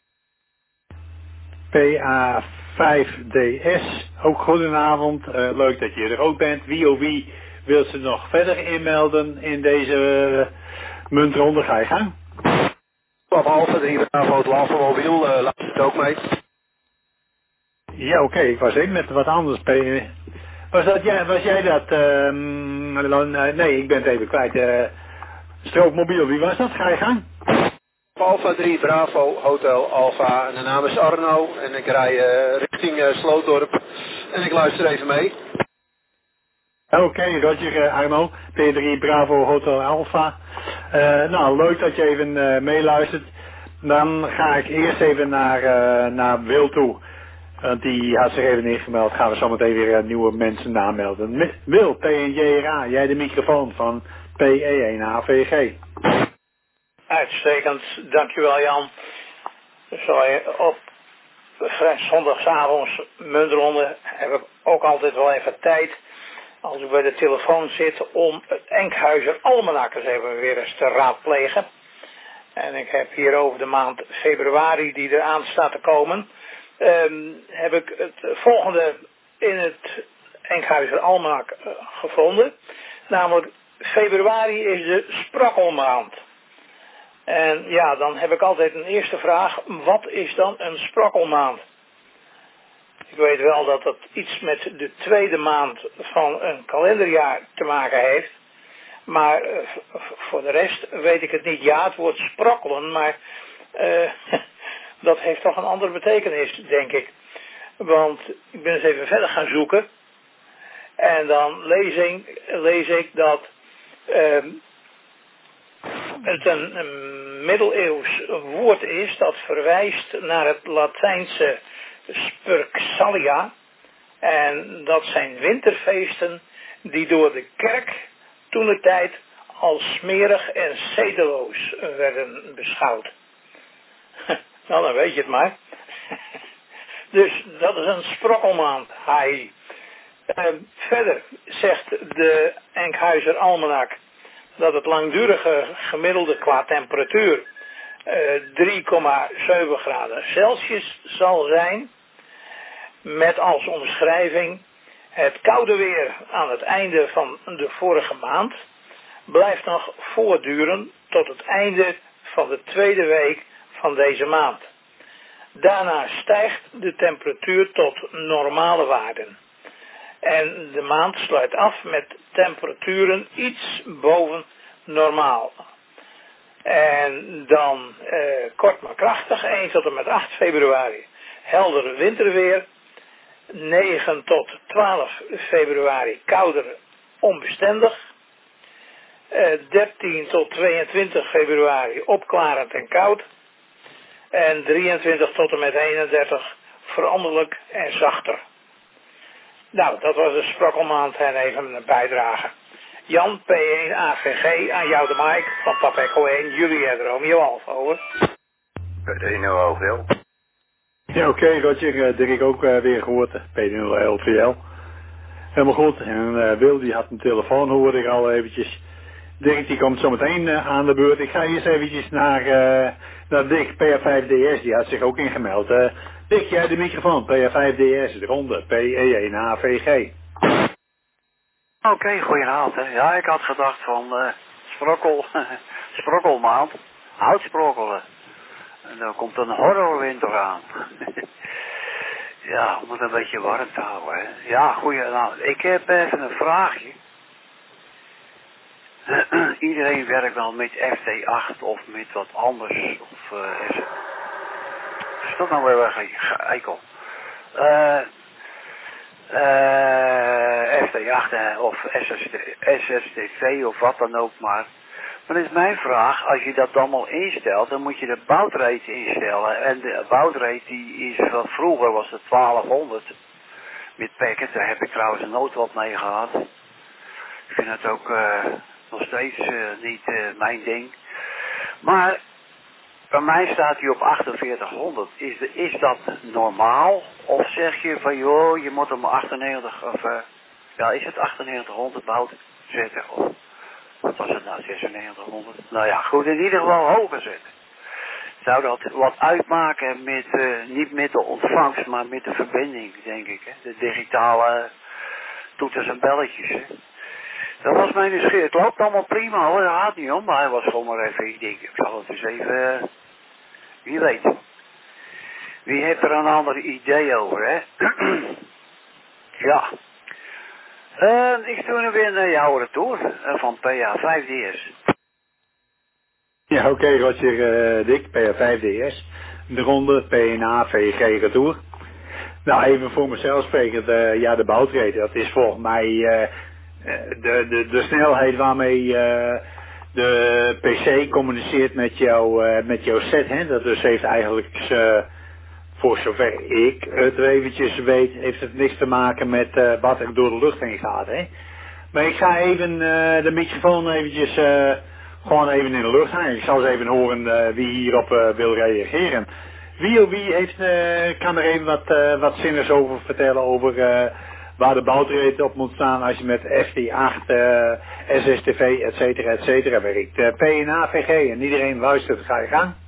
S1: PA5DS, ook goedenavond. Leuk dat je er ook bent. Wie wil zich nog verder inmelden in deze muntronde? Ga je gang.
S9: Papa Alpha 3 Bravo, het Mobiel, luistert ook mee.
S1: Ja, oké, ik was even met wat anders. Was jij dat? Nee, ik ben het even kwijt. Strookmobiel, wie was dat? Ga je gang.
S9: Alpha 3 Bravo, Hotel Alpha. En de naam is Arno en ik rij richting Slootdorp. En ik luister even mee.
S1: Oké, Roger, Arno. P3 Bravo, Hotel Alpha. Nou, leuk dat je even meeluistert. Dan ga ik eerst even naar Wil toe. Want die had zich even ingemeld. Gaan we zometeen weer nieuwe mensen aanmelden. Wil, PNJRA, jij de microfoon van PE1AVG.
S2: Uitstekend, dankjewel Jan. Zo, op zondagsavonds muntronde heb ik ook altijd wel even tijd, als ik bij de telefoon zit, om het Enkhuizer Almanak eens even weer eens te raadplegen. En ik heb hier over de maand februari die eraan staat te komen, heb ik het volgende in het Enkhuizer Almanak gevonden. Namelijk, februari is de sprokkelmaand. En ja, dan heb ik altijd een eerste vraag. Wat is dan een sprokkelmaand? Ik weet wel dat dat iets met de tweede maand van een kalenderjaar te maken heeft. Maar voor de rest weet ik het niet. Ja, het woord sprokkelen, maar dat heeft toch een andere betekenis, denk ik. Want ik ben eens even verder gaan zoeken. En dan lees ik dat het een middeleeuws woord is dat verwijst naar het Latijnse Spurxalia. En dat zijn winterfeesten die door de kerk toentertijd als smerig en zedeloos werden beschouwd. Nou, dan weet je het maar. Dus dat is een sprokkelmaand. Hai. Verder zegt de Enkhuizer Almanak dat het langdurige gemiddelde qua temperatuur 3,7 graden Celsius zal zijn. Met als omschrijving het koude weer aan het einde van de vorige maand. blijft nog voortduren tot het einde van de tweede week van deze maand. Daarna stijgt de temperatuur tot normale waarden. En de maand sluit af met temperaturen iets boven normaal. En dan kort maar krachtig, 1 tot en met 8 februari helder winterweer. 9 tot 12 februari kouder onbestendig. 13 tot 22 februari opklarend en koud. En 23 tot en met 31 veranderlijk en zachter. Nou, dat was de sprokkelmaand en even een bijdrage. Jan, P1 AVG, aan jou de mic van Papa Echo 1, Juliet Romeo Alfa, over.
S4: P1 LVL.
S1: Ja, oké, Roger, Dirk ook weer gehoord, P1 LVL. Helemaal goed, en Wil die had een telefoon, hoorde ik al eventjes. Dirk die komt zo meteen aan de beurt. Ik ga eerst eventjes naar Dick, PR5DS, die had zich ook ingemeld. Dick, jij de microfoon, PR5DS, de ronde, PE1AVG.
S10: Oké, goedenavond. Hè. Ja, ik had gedacht van sprokkelmaand, houtsprokkelen. En dan komt een horrorwinter aan. Ja, om het een beetje warm te houden. Hè. Ja, goedenavond. Ik heb even een vraagje. Iedereen werkt wel met FT8 of met wat anders. Of is dat nou weer weg, eikel? FT8 of SSTV of wat dan ook maar. Maar dat is mijn vraag, als je dat allemaal instelt, dan moet je de boutrate instellen. En de boutrate die is, van vroeger was het 1200 met packet, daar heb ik trouwens nooit wat mee gehad. Ik vind het ook nog steeds niet mijn ding. Maar bij mij staat hij op 4800. Is dat normaal? Of zeg je van joh, je moet hem 98 of ja, is het 9800 bout zetten? Of wat was het nou, 9600? Nou ja, goed, in ieder geval hoger zetten. Zou dat wat uitmaken met, niet met de ontvangst, maar met de verbinding, denk ik. Hè? De digitale toeters en belletjes. Hè? Dat was mijn nieuwsgierig. Het loopt allemaal prima hoor, daar gaat niet om. Maar hij was gewoon maar even, ik denk, ik zal het eens even, wie weet. Wie heeft er een ander idee over, hè? Ja. Ik stuur hem weer naar jouw retour van PA5DS.
S1: Ja, oké, Roger, Dick, PA5DS. De ronde, PNA, VG retour. Nou, even voor mezelf sprekend, ja, de boutrate, dat is volgens mij de snelheid waarmee de PC communiceert met jouw set, hè. Dat dus heeft eigenlijk, voor zover ik het eventjes weet, heeft het niks te maken met wat er door de lucht heen gaat, hè. Maar ik ga even de microfoon eventjes gewoon even in de lucht hangen. Ik zal eens even horen wie hierop wil reageren. Wie heeft, kan er even wat zinnigs over vertellen over waar de boutrate op moet staan als je met FT8, SSTV, et cetera werkt. PNA, VG en iedereen luistert, ga je gang.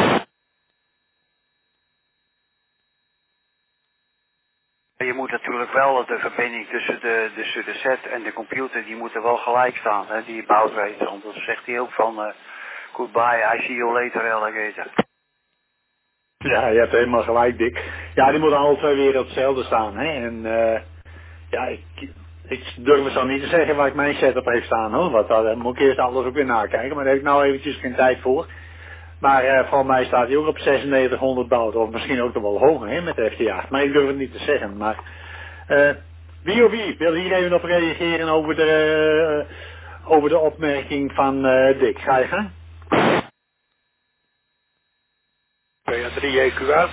S10: Je moet natuurlijk wel de verbinding tussen de set en de computer, die moeten wel gelijk staan, hè, die boutrate. Anders zegt hij ook van goodbye, I see you later, alligator.
S1: Ja, je hebt helemaal gelijk, Dick. Ja, die moeten alle twee weer op hetzelfde staan, hè. En ja, ik durf zo niet te zeggen waar ik mijn setup heeft staan, hoor. Want daar moet ik eerst alles ook weer nakijken, maar daar heb ik nou eventjes geen tijd voor. Maar voor mij staat hij ook op 9600 bout, of misschien ook nog wel hoger, hè, met de FT8. Maar ik durf het niet te zeggen, maar wie wil hier even op reageren over de opmerking van Dick? Ga je gang?
S9: PA3JQA.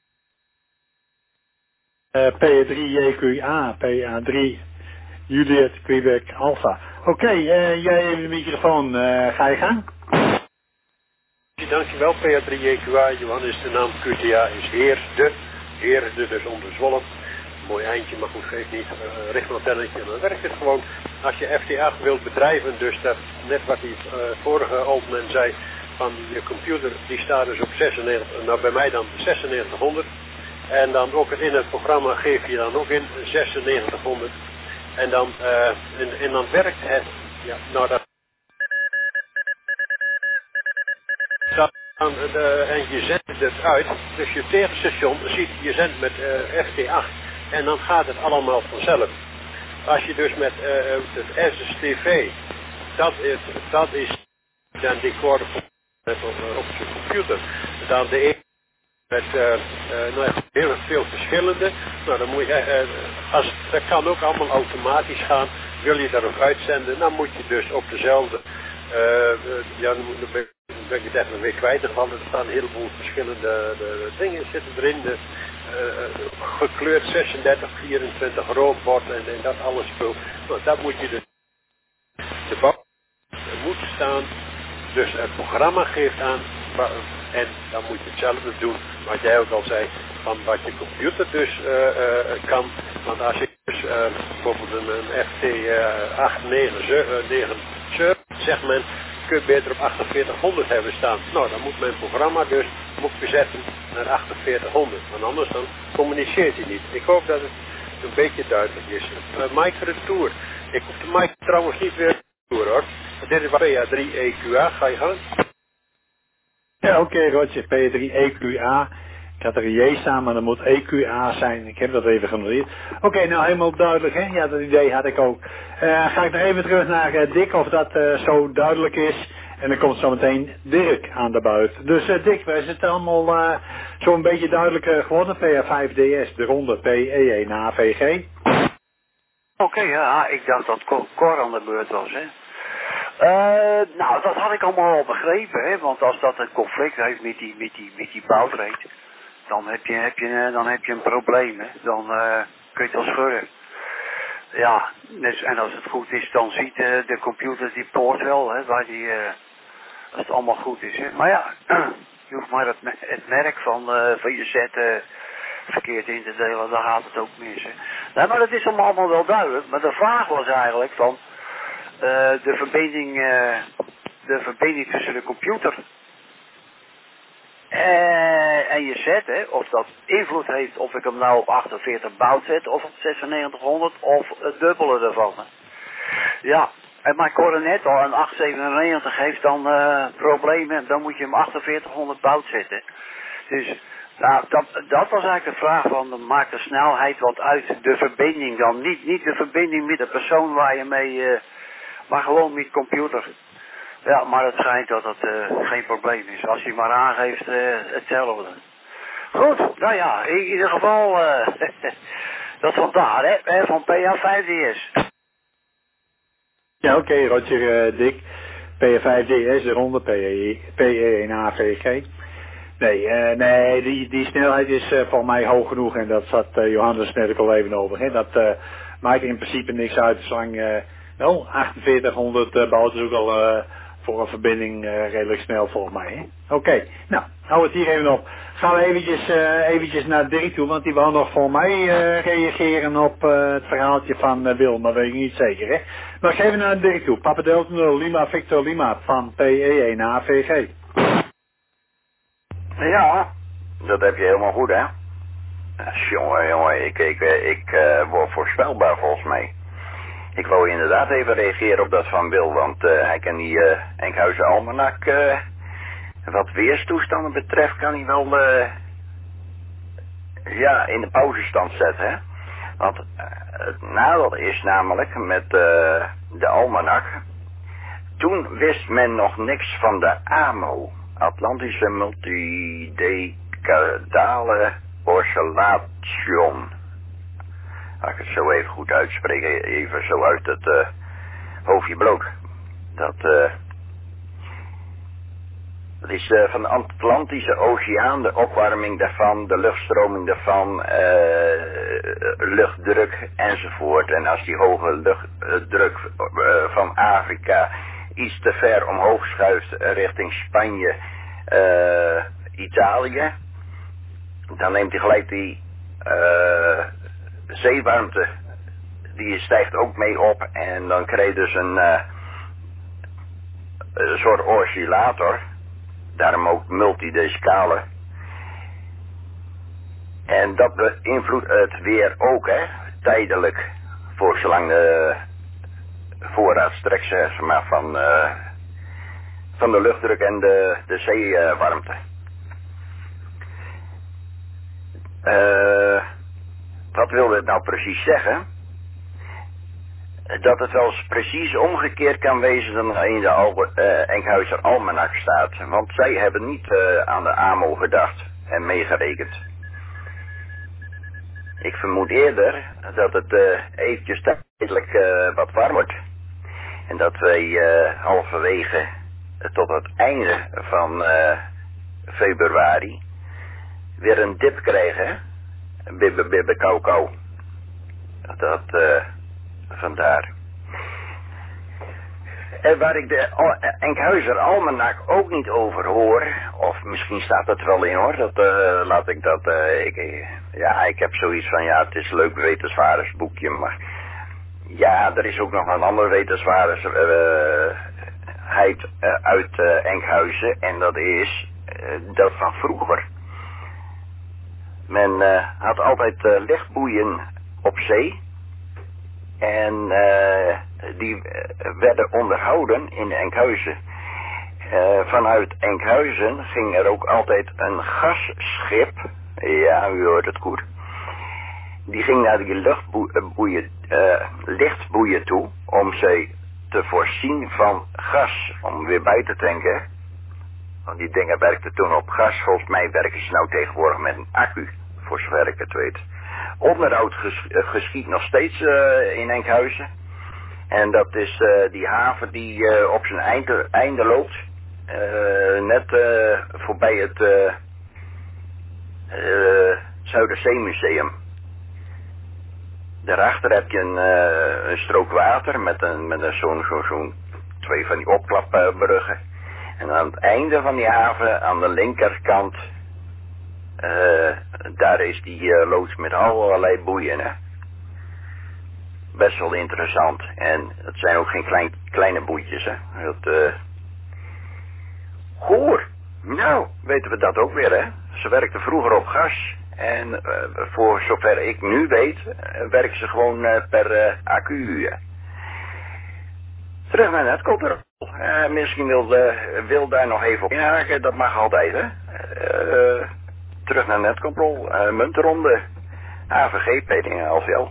S1: PA3JQA, PA3 Juliet Quebec Alpha. Oké, jij even de microfoon, ga je gang?
S9: Dankjewel, PA3JQA. Johannes, de naam QTA is heerde dus onderzwollen. Mooi eindje, maar goed, geeft niet. Richtantennetje, en dan werkt het gewoon. Als je FT8 wilt bedrijven, dus dat, net wat die vorige oldman zei, van je computer, die staat dus op 96, nou bij mij dan 9600. En dan ook in het programma geef je dan ook in 9600. En dan werkt het, ja, nou dat... En je zendt het uit, dus je tegenstation ziet, je zendt met FT8 en dan gaat het allemaal vanzelf. Als je dus met het SSTV, dat is dan decoder op je computer, dan de ene met heel veel verschillende, nou dan moet je, dat kan ook allemaal automatisch gaan, wil je daarop uitzenden, dan moet je dus op dezelfde, dan ben ik het even weer kwijt, want er staan een heleboel verschillende dingen zitten erin, gekleurd 36, 24 roodbord en dat alles spul. Nou, dat moet je dus de bouw moet staan, dus het programma geeft aan en dan moet je hetzelfde doen wat jij ook al zei, van wat je computer dus kan, want als je dus bijvoorbeeld een FT897 zegt men, kun je beter op 4800 hebben staan. Nou, dan moet mijn programma dus bezetten naar 4800, want anders dan communiceert hij niet. Ik hoop dat het een beetje duidelijk is. Mike Retour. Ik hoef de mic trouwens niet weer retour hoor. Dit is PA3 EQA, ga je gang?
S1: Ja, oké, Roger, P3 EQA. Ik had er een J staan, maar dan moet EQA zijn. Ik heb dat even genoteerd. Oké, nou helemaal duidelijk, hè? Ja, dat idee had ik ook. Ga ik nog even terug naar Dick, of dat zo duidelijk is. En dan komt zo meteen Dirk aan de buit. Dus Dick, is het allemaal zo'n beetje duidelijker geworden? PA5DS, de ronde PE1 AVG.
S10: Oké, ja, ik dacht dat Cor aan de beurt was, hè. Nou, dat had ik allemaal al begrepen, hè, want als dat een conflict heeft met die bouwrate, dan heb je een probleem, hè. Dan kun je het wel schudden. Ja, dus, en als het goed is, dan ziet de computer die poort wel, hè, waar die, als het allemaal goed is, hè. Maar ja, je hoeft maar het merk van je set verkeerd in te delen, dan gaat het ook mis, hè. Nee, maar dat is allemaal wel duidelijk, maar de vraag was eigenlijk van, de verbinding tussen de computer en je set, hè, of dat invloed heeft of ik hem nou op 48 bout zet of op 9600 of het dubbele ervan. Hè. Ja, en mijn coronet al een 897 heeft dan problemen, dan moet je hem 4800 bout zetten. Dus nou, dat was eigenlijk de vraag van, maakt de snelheid wat uit, de verbinding dan, niet de verbinding met de persoon waar je mee, maar gewoon met computer. Ja, maar het schijnt dat het geen probleem is. Als je maar aangeeft, hetzelfde. Goed, nou ja, in ieder geval, dat is vandaar, hè, van PA5DS.
S1: Ja, oké, Roger, Dick. PA5DS, de ronde PE1 AVG. Nee, die snelheid is voor mij hoog genoeg en dat zat Johannes net ook al even over. Hè. Dat maakt in principe niks uit, zolang 4800 bouwt is ook al voor een verbinding redelijk snel volgens mij. Oké, nou, hou het hier even op. Gaan we eventjes naar Dirk toe, want die wou nog voor mij reageren op het verhaaltje van Wil, maar weet ik niet zeker, hè. Maar ik ga even naar Dirk toe. Papa Delta 0, Lima Victor Lima van PE1 AVG.
S4: Ja, dat heb je helemaal goed, hè. Jongen, ik word voorspelbaar volgens mij. Ik wou inderdaad even reageren op dat van Wil, want hij kan die Enkhuizen Almanak, wat weerstoestanden betreft, kan hij wel in de pauzestand zetten, hè. Want het nadeel is namelijk met de Almanak, toen wist men nog niks van de AMO, Atlantische Multidecadale Oscillation. Als ik het zo even goed uitspreek, even zo uit het hoofdje bloot. Dat is van de Atlantische Oceaan, de opwarming daarvan, de luchtstroming daarvan, luchtdruk enzovoort. En als die hoge luchtdruk van Afrika iets te ver omhoog schuift richting Spanje, Italië, dan neemt hij gelijk die zeewarmte, die stijgt ook mee op en dan krijg je dus een soort oscillator, daarom ook multidecadale. En dat beïnvloedt het weer ook, hè, tijdelijk, voor zolang de voorraadstrek, zeg maar, van de luchtdruk en de zeewarmte. Wat wilde het nou precies zeggen? Dat het wel eens precies omgekeerd kan wezen dan in de Enkhuizer Almanak staat. Want zij hebben niet aan de AMO gedacht en meegerekend. Ik vermoed eerder dat het eventjes tijdelijk wat warm wordt. En dat wij halverwege tot het einde van februari weer een dip krijgen. Bibbe kou. Dat vandaar. En waar ik de Enkhuizer Almanak ook niet over hoor, of misschien staat het er wel in hoor, dat laat ik dat, ik heb zoiets van, ja, het is een leuk wetenswaardigheidsboekje, maar ja, er is ook nog een ander wetenswaardigheid uit Enkhuizen, en dat is dat van vroeger. Men had altijd lichtboeien op zee. En die werden onderhouden in Enkhuizen. Vanuit Enkhuizen ging er ook altijd een gasschip. Ja, u hoort het goed. Die ging naar die lichtboeien toe om ze te voorzien van gas. Om weer bij te tanken. Want die dingen werkten toen op gas. Volgens mij werken ze nou tegenwoordig met een accu. Voor zover ik het weet. Onderhoud geschiet nog steeds in Enkhuizen. En dat is die haven die op zijn einde loopt. Net voorbij het Zuiderzeemuseum. Daarachter heb je een strook water met zo'n twee van die opklapbruggen. En aan het einde van die haven, aan de linkerkant, daar is die loods met allerlei boeien. Hè? Best wel interessant. En het zijn ook geen kleine boeitjes. Hè? Goor. Nou, weten we dat ook weer, hè? Ze werkten vroeger op gas. En voor zover ik nu weet, werken ze gewoon per accu. Terug naar het controle. Misschien wil daar nog even op inhaken. Dat mag altijd, hè? Terug naar netcontrol, muntronde, AVG, P1 LVL.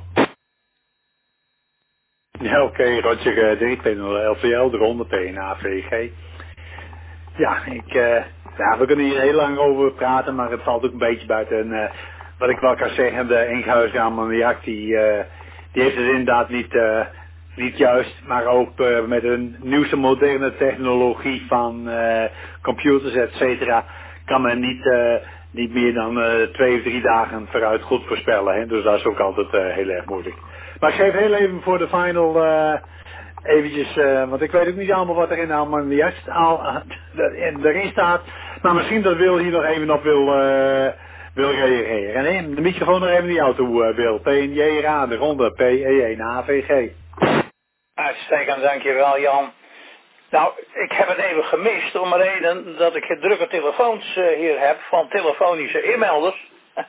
S1: Ja, oké, Roger 3, P0 LVL, de ronde P1 AVG. Ja, we kunnen hier heel lang over praten, maar het valt ook een beetje buiten. Wat ik wel kan zeggen, de Enkhuizer Almanak, die heeft het inderdaad niet juist, maar ook met een nieuwste moderne technologie van computers, et cetera, kan men niet meer dan 2 of 3 dagen vooruit goed voorspellen. Hè? Dus dat is ook altijd heel erg moeilijk. Maar ik geef heel even voor de final eventjes, want ik weet ook niet allemaal wat er in de Almanak erin staat. Maar misschien dat Wil hier nog even op wil reageren. En neem de microfoon nog even naar jou toe, Wil. P1JRA, de ronde P1 AVG.
S2: Uitstekend, dankjewel Jan. Nou, ik heb het even gemist om een reden dat ik drukke telefoons hier heb van telefonische inmelders.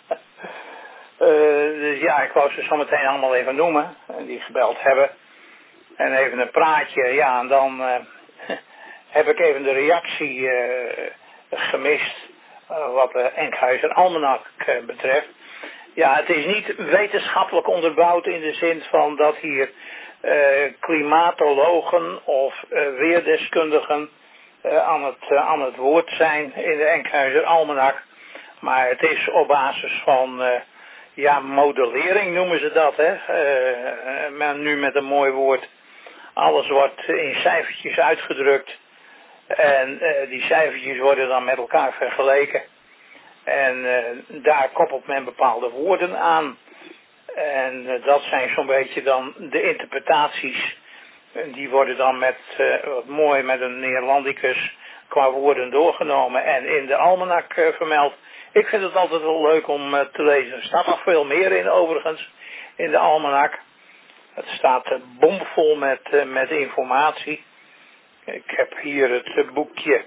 S2: Dus ja, ik wou ze zo meteen allemaal even noemen, die gebeld hebben. En even een praatje, ja, en dan heb ik even de reactie gemist wat de Enkhuizer Almanak betreft. Ja, het is niet wetenschappelijk onderbouwd in de zin van dat hier klimatologen of weerdeskundigen aan het woord zijn in de Enkhuizer Almanak. Maar het is op basis van modellering noemen ze dat, hè. Maar nu met een mooi woord. Alles wordt in cijfertjes uitgedrukt. En die cijfertjes worden dan met elkaar vergeleken. En daar koppelt men bepaalde woorden aan. En dat zijn zo'n beetje dan de interpretaties. En die worden dan wat mooi met een Neerlandicus qua woorden doorgenomen en in de almanak vermeld. Ik vind het altijd wel leuk om te lezen. Er staat nog veel meer in overigens in de almanak. Het staat bomvol met informatie. Ik heb hier het boekje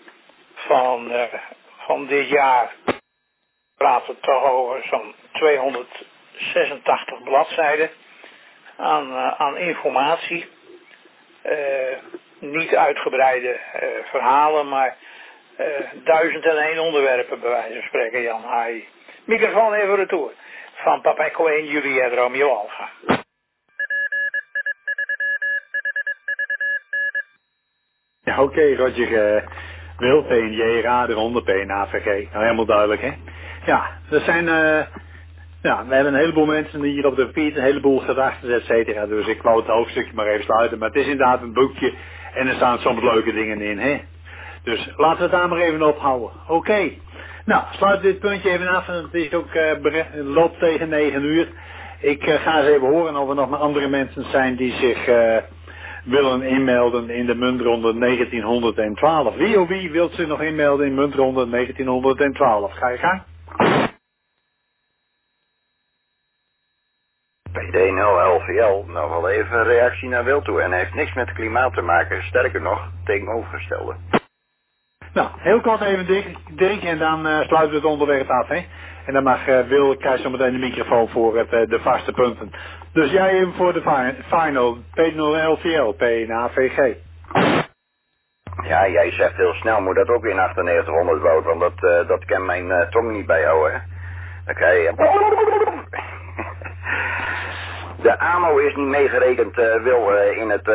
S2: van dit jaar. We praten toch over zo'n 286 bladzijden aan informatie. niet uitgebreide verhalen, maar 1001 onderwerpen bij wijze van spreken, Jan. Hai. Microfoon even retour. Van Papa Echo 1, Juliet Romeo Alpha.
S1: Ja, oké, Roger. Wil, PNJ, Radar, 100, PNAVG. Nou, helemaal duidelijk, hè? Ja, er zijn... ja, we hebben een heleboel mensen hier op de repeat, een heleboel gedachten, et cetera. Dus ik wou het hoofdstukje maar even sluiten. Maar het is inderdaad een boekje en er staan soms leuke dingen in, hè? Dus laten we het daar maar even op houden. Oké. Nou, sluit dit puntje even af. Het is ook loopt tegen 9 uur. Ik ga eens even horen of er nog maar andere mensen zijn die zich willen inmelden in de muntronde 1912. Wie of wie wilt zich nog inmelden in muntronde 1912? Ga je gang.
S4: PD0LVL, nou wel even een reactie naar Wil toe. En heeft niks met klimaat te maken, sterker nog, tegenovergestelde.
S1: Nou, heel kort even Dirk en dan sluiten we het onderwerp af, hè. En dan mag Wil, krijg zo meteen de microfoon voor de vaste punten. Dus jij even voor de final, P0LVL, PNAVG.
S4: Ja, jij zegt heel snel, moet dat ook in 9800 woud, want dat kan mijn tong niet bijhouden, hè. Dan krijg je... De AMO is niet meegerekend, Wil, in het...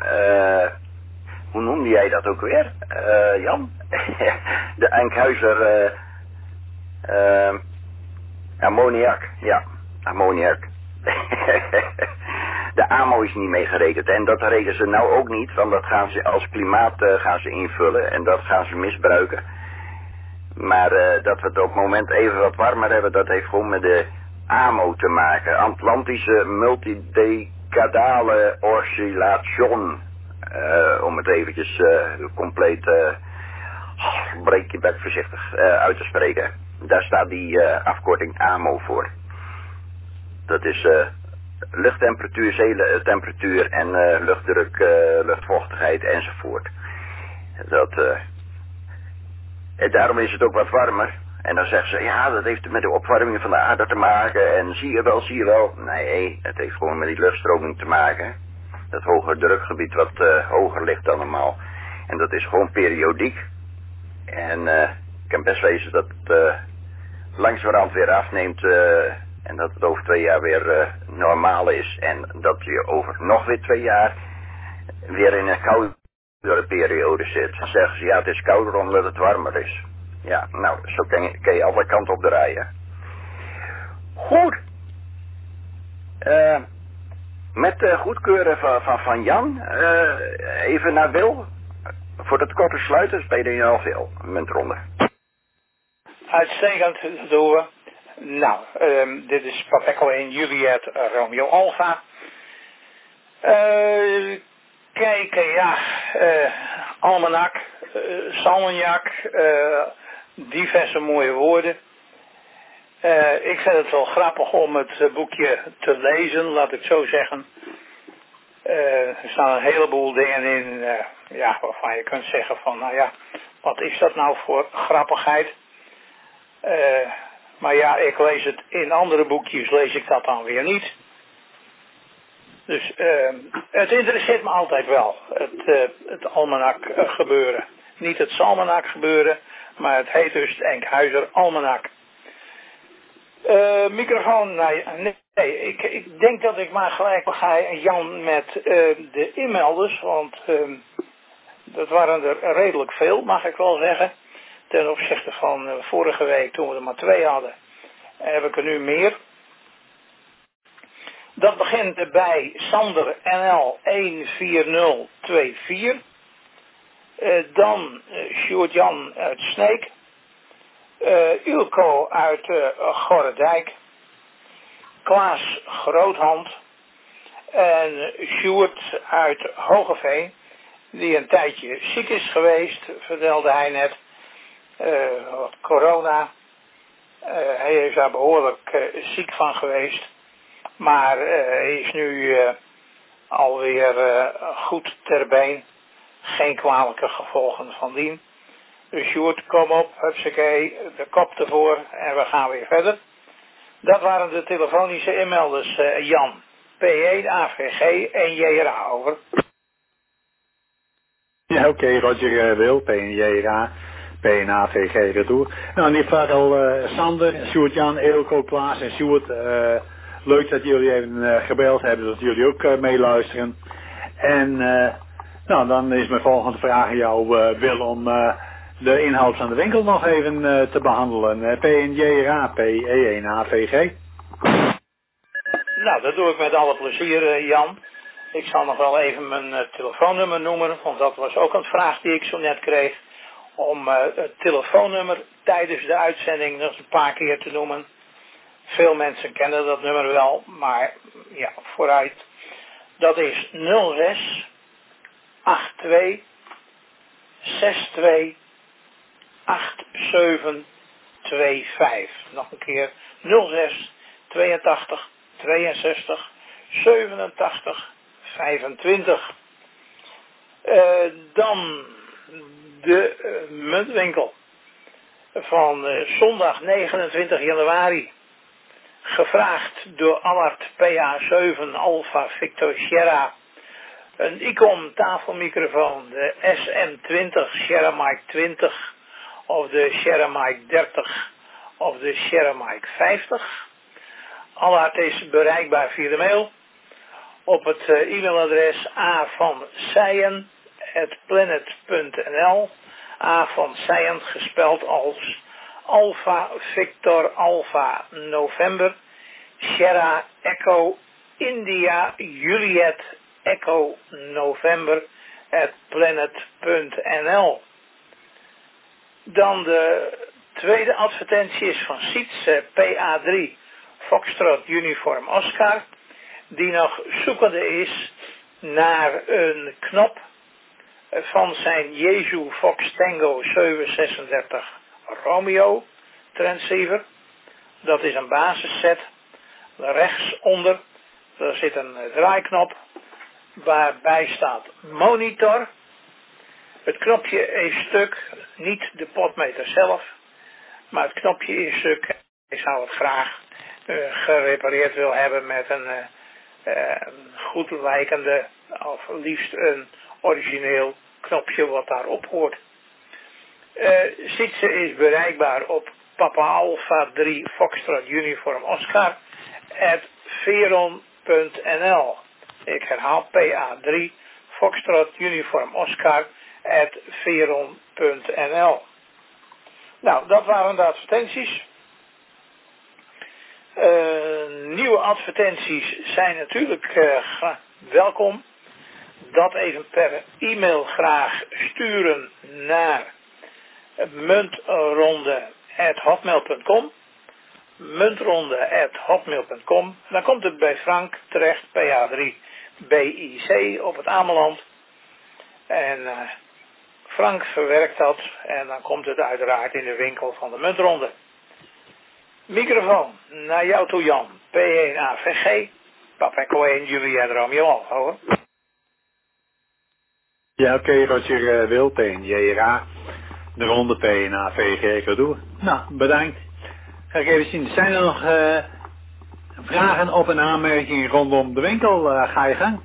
S4: hoe noemde jij dat ook weer, Jan? De Enkhuizer... ammoniak, ja, ammoniak. De AMO is niet meegerekend en dat rekenen ze nou ook niet, want dat gaan ze als klimaat gaan ze invullen en dat gaan ze misbruiken. Maar dat we het op het moment even wat warmer hebben, dat heeft gewoon met de AMO te maken. Atlantische Multidecadale Oscillation. Om het eventjes compleet, breek je bek voorzichtig uit te spreken. Daar staat die afkorting AMO voor. Dat is luchttemperatuur, zeetemperatuur en luchtdruk, luchtvochtigheid enzovoort. En daarom is het ook wat warmer. En dan zeggen ze, ja, dat heeft met de opwarming van de aarde te maken. En zie je wel, zie je wel. Nee, het heeft gewoon met die luchtstroming te maken. Dat hoger drukgebied wat hoger ligt dan normaal. En dat is gewoon periodiek. En het kan best wezen dat het langzamerhand weer afneemt. En dat het over 2 jaar weer normaal is. En dat je over nog weer 2 jaar weer in een koudere periode zit. Dan zeggen ze, ja, het is kouder omdat het warmer is. Ja, nou, zo kan je alle kanten op draaien. Goed. Met goedkeuren van Jan, even naar Wil. Voor het korte sluiten is bij de LVL, muntronde.
S2: Uitstekend, dat doen we. Nou, dit is Papa Echo 1, Juliet Romeo Alpha. Kijken, ja, almanak, salmonjak, diverse mooie woorden. Ik vind het wel grappig om het boekje te lezen, laat ik zo zeggen. Er staan een heleboel dingen in, ja, waarvan je kunt zeggen van, nou ja, wat is dat nou voor grappigheid? Maar ja, ik lees het in andere boekjes, lees ik dat dan weer niet. Dus het interesseert me altijd wel, het almanak gebeuren. Niet het salmanak gebeuren, maar het heet dus het Enkhuizer Almanak. Microfoon, nee, ik denk dat ik maar gelijk ga, Jan, met de inmelders, want dat waren er redelijk veel, mag ik wel zeggen. Ten opzichte van vorige week, toen we er maar 2 hadden, heb ik er nu meer. Dat begint bij Sander NL 14024. Dan Sjoerd Jan uit Sneek. Ilko uit Gorredijk. Klaas Groothand. En Sjoerd uit Hogeveen. Die een tijdje ziek is geweest, vertelde hij net. Corona. Hij is daar behoorlijk ziek van geweest. Maar hij is nu alweer goed ter been. Geen kwalijke gevolgen van dien. Dus Sjoerd, kom op, hupsakee, de kop ervoor en we gaan weer verder. Dat waren de telefonische inmelders, Jan, P1, AVG en JRA, over.
S1: Ja, oké, Roger Wil, PNJRA, PNAVG retour. Nou, in ieder geval Sander, Sjoerd-Jan, Eelco, Klaas en Sjoerd. Leuk dat jullie even gebeld hebben, dat jullie ook meeluisteren. En nou, dan is mijn volgende vraag aan jou, Wil, om de inhoud van de winkel nog even te behandelen. PNJRA, PE1AVG.
S2: Nou, dat doe ik met alle plezier, Jan. Ik zal nog wel even mijn telefoonnummer noemen, want dat was ook een vraag die ik zo net kreeg. Om het telefoonnummer tijdens de uitzending nog een paar keer te noemen. Veel mensen kennen dat nummer wel, maar ja, vooruit. Dat is 06 82 62 87 25. Nog een keer 06 82 62 87 25. Dan de muntwinkel van zondag 29 januari. Gevraagd door Allard PA7 Alpha Victor Sierra. Een ICOM tafelmicrofoon, de SM20 Sierra Mic 20 of de Sierra Mic 30 of de Sierra Mic 50. Allard is bereikbaar via de mail op het e-mailadres a.van-seyen@planet.nl. A van Seyen gespeld als Alpha Victor Alpha November Sierra Echo India Juliet Echo November @planet.nl. Dan de tweede advertentie is van Siets PA3 Foxtrot Uniform Oscar, die nog zoekende is naar een knop van zijn Jesu Fox Tango 736 Romeo transceiver. Dat is een basisset. Rechtsonder, daar zit een draaiknop waarbij staat monitor. Het knopje is stuk, niet de potmeter zelf, maar het knopje is stuk. Ik zou het graag gerepareerd wil hebben met een goed lijkende, of liefst een origineel knopje wat daarop hoort. Sietse is bereikbaar op Papa Alpha 3 Foxtrot Uniform Oscar @veron.nl. Ik herhaal PA3 Foxtrot Uniform Oscar @veron.nl. Nou, dat waren de advertenties. Nieuwe advertenties zijn natuurlijk welkom. Dat even per e-mail graag sturen naar muntronde@hotmail.com. muntronde@hotmail.com. Dan komt het bij Frank terecht, PA3 BIC op het Ameland. En Frank verwerkt dat en dan komt het uiteraard in de winkel van de Muntronde. Microfoon naar jou toe, Jan. P1AVG, Papa Echo 1, Juliet Romeo Alpha, hoor.
S1: Ja, oké, Roger Wil, PNJRA, de ronde PNAVG cadeau. Nou, bedankt. Ga ik even zien, zijn er nog vragen op en aanmerkingen rondom de winkel? Ga je gang?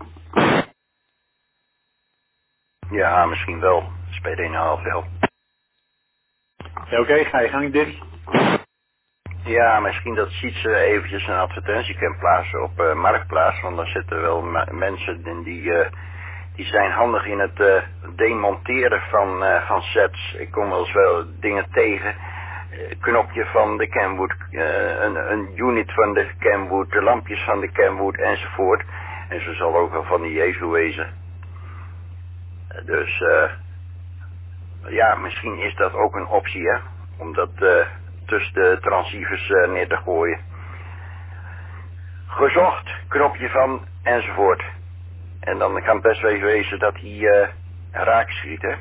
S4: Ja, misschien wel. Speel 1,5 wel.
S1: Ja, oké, ga je gang, Dirk.
S4: Ja, misschien dat Sietse eventjes een advertentie kan plaatsen op Marktplaats. Want daar zitten wel mensen in die zijn handig in het demonteren van sets. Ik kom wel eens wel dingen tegen. Knopje van de Kenwood, een unit van de Kenwood, de lampjes van de Kenwood enzovoort. En ze zal ook wel van die Jezu wezen. Dus ja, misschien is dat ook een optie, hè. Om dat tussen de transceivers neer te gooien. Gezocht, knopje van enzovoort. En dan kan het best wel wezen dat hij raak schiet, hè.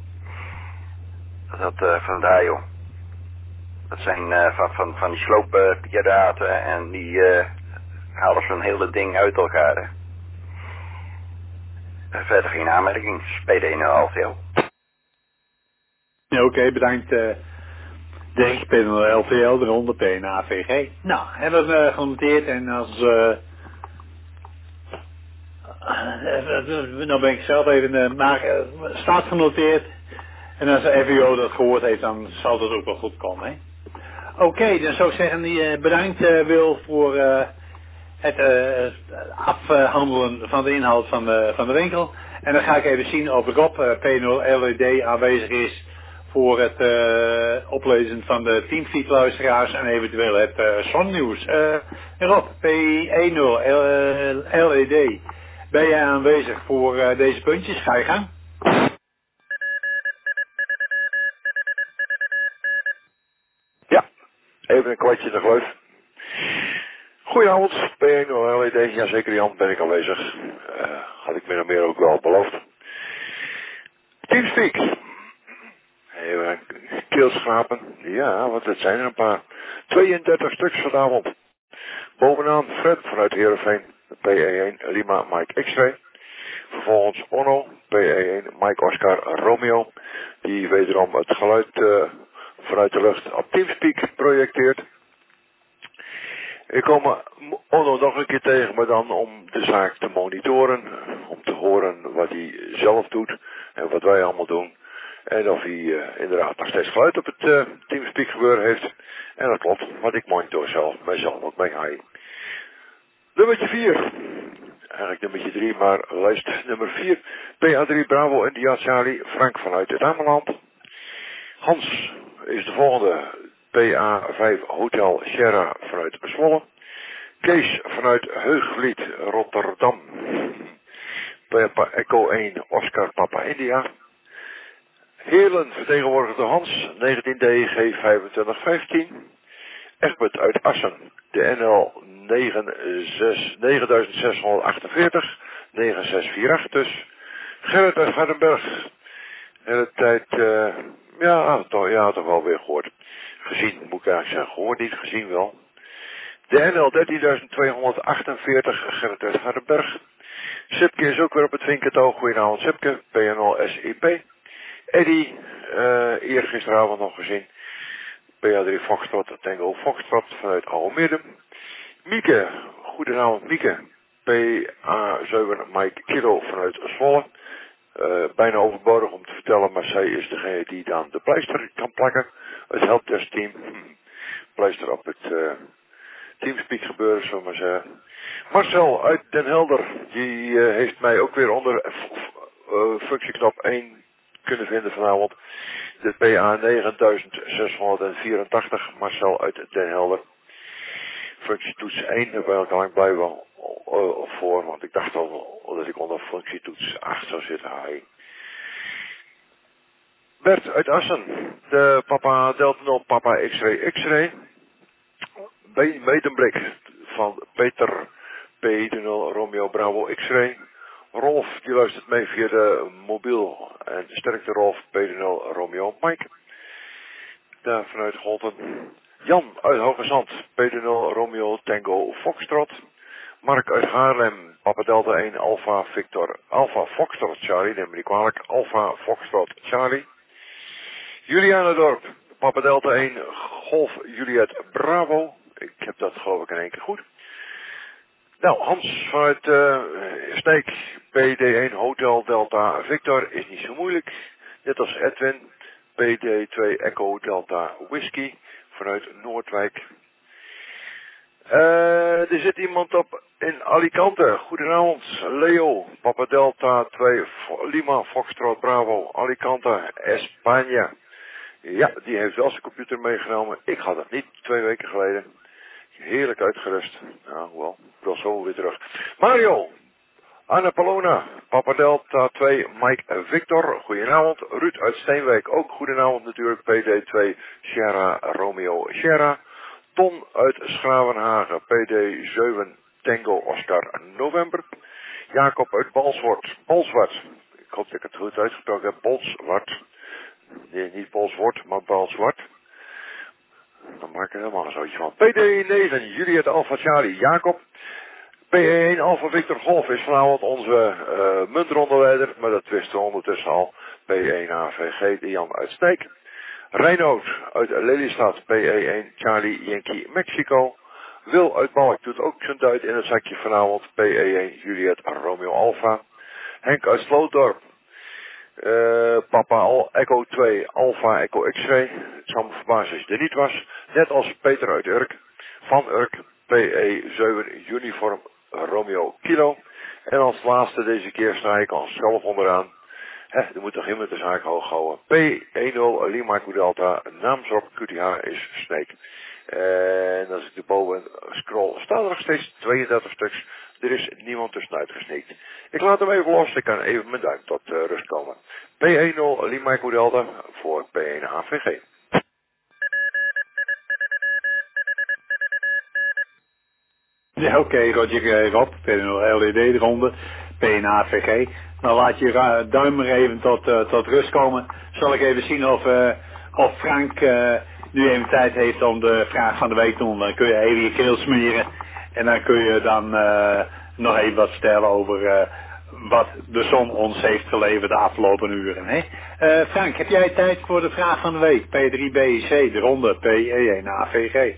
S4: Dat vandaar, joh. Dat zijn van die slooppiraten en die halen zo'n hele ding uit elkaar, hè. Verder geen aanmerking. PD1,5, joh.
S1: Ja, oké, bedankt. Dirk, PD1,5, de ronde PNAVG. Nou, hebben we genoteerd en als nou ben ik zelf even staat genoteerd. En als de FVO dat gehoord heeft, dan zal dat ook wel goed komen, hè? Oké, dan zou ik zeggen, bedankt Wil voor het afhandelen van de inhoud van de winkel. En dan ga ik even zien of Rob P0 LED aanwezig is voor het oplezen van de Teamspeak luisteraars en eventueel het zonnieuws. Rob, P10 LED, ben jij aanwezig voor deze puntjes? Ga je gang.
S11: Ja, even een kwartje de gleuf. Goedenavond, P10 LED, jazeker Jan, ben ik aanwezig. Had ik min of meer ook wel beloofd. Teamspeak. Even keelschrapen. Ja, want het zijn er een paar. 32 stuks vanavond. Bovenaan Fred vanuit Heerenveen. PE1 Lima Mike X-Ray. Vervolgens Onno. PE1 Mike Oscar Romeo. Die wederom het geluid vanuit de lucht op Teamspeak projecteert. Ik kom Onno nog een keer tegen, maar dan om de zaak te monitoren. Om te horen wat hij zelf doet en wat wij allemaal doen. En of hij inderdaad nog steeds geluid op het Teamspeak gebeuren heeft. En dat klopt, want ik monitor zelf, mijzelf ook mee hij. Nummertje 4. Eigenlijk nummertje 3, maar lijst nummer 4. PA3 Bravo India Charlie, Frank vanuit het Ameland. Hans is de volgende. PA5 Hotel Sierra vanuit Zwolle. Kees vanuit Heugvliet, Rotterdam. Papa Echo 1 Oscar Papa India. Heerlen vertegenwoordigde Hans, 19DG 2515. Egbert uit Assen, de NL 9648, 9648 dus. Gerrit uit Hardenberg, hele tijd, toch wel weer gehoord. Gezien, moet ik eigenlijk zeggen, gehoord niet, gezien wel. De NL 13248, Gerrit uit Hardenberg. Sipke is ook weer op het vinkertoog, goedenavond Sipke, PNL SIP. Eddie, eergisteravond nog gezien. PA3 Foxtrot, Tango Foxtrot vanuit Almere. Mieke, goedenavond Mieke. PA7 Mike Kilo vanuit Zwolle. Bijna overbodig om te vertellen, maar zij is degene die dan de pleister kan plakken. Het helpdesk-team. Pleister op het Teamspeak gebeuren, zullen we maar zeggen. Marcel uit Den Helder, die heeft mij ook weer onder functieknop 1 kunnen vinden vanavond. De PA 9684, Marcel uit Den Helder. Functietoets 1, daar ben ik al lang blij wel voor, want ik dacht al dat ik onder functietoets 8 zou zitten. Hi. Bert uit Assen, de Papa Delta 0, Papa X-Ray X-Ray. Medemblik van Peter P0 Romeo Bravo X-Ray. Rolf, die luistert mee via de mobiel. En sterkte Rolf, P0 Romeo Mike. Daar vanuit Holten. Jan uit Hoge Zand, P0 Romeo Tango Foxtrot. Mark uit Haarlem, Papa Delta 1 Alpha Victor Alpha Foxtrot Charlie, neem me niet kwalijk, Alpha Foxtrot Charlie. Julianendorp, Papa Delta 1 Golf Juliet Bravo. Ik heb dat geloof ik in één keer goed. Nou, Hans vanuit Sneek, PD1 Hotel Delta Victor, is niet zo moeilijk. Net als Edwin, PD2 Echo Delta Whisky, vanuit Noordwijk. Er zit iemand op in Alicante. Goedenavond, Leo, Papa Delta 2 Lima Foxtrot Bravo, Alicante, España. Ja, die heeft wel zijn computer meegenomen. Ik had het niet 2 weken geleden. Heerlijk uitgerust. Nou, wel, ik wil zo weer terug. Mario, Anna Palona, Papa Delta 2, Mike Victor, goedenavond. Ruud uit Steenwijk, ook goedenavond natuurlijk. PD2, Sierra Romeo Sierra. Ton uit Schravenhagen, PD7, Tango Oscar November. Jacob uit Balswart. Ik hoop dat ik het goed uitgesproken heb. Balswart. Nee, niet Balswart, maar Balswart. Dan maak ik er helemaal een zootje van. PD9, Juliet Alpha Charlie, Jacob. P1 Alpha Victor Golf is vanavond onze muntrondeleider, maar dat wisten we ondertussen al. P1 AVG, de Jan uit Sneek. Reinoud uit Lelystad, PE1 Charlie Yankee Mexico. Wil uit Balk doet ook zijn duit in het zakje vanavond. PE1 Juliet Romeo Alpha. Henk uit Slootdorp. Papa Echo 2 Alpha Echo X-ray. Het zou me verbazen als je er niet was. Net als Peter uit Urk. Van Urk. PE7 Uniform Romeo Kilo. En als laatste deze keer sta ik als zelf onderaan. Er moet toch iemand de zaak hoog houden. P10 Lima Delta. Naamsop QTH is Snake. En als ik erboven scroll, staan er nog steeds 32 stuks. Er is niemand tussenuit gesneakt. Ik laat hem even los. Ik kan even mijn duim tot rust komen. P10 Lima Delta voor P1 AVG.
S1: Ja, oké, Roger Rob, P0 LED ronde, P1 AVG. Nou, laat je duim maar even tot rust komen. Zal ik even zien of Frank nu even tijd heeft om de vraag van de week te doen. Dan kun je even je keel smeren en dan kun je dan nog even wat stellen over wat de zon ons heeft geleverd de afgelopen uren. Hè? Frank, heb jij tijd voor de vraag van de week? P3BC, de ronde, P1 AVG.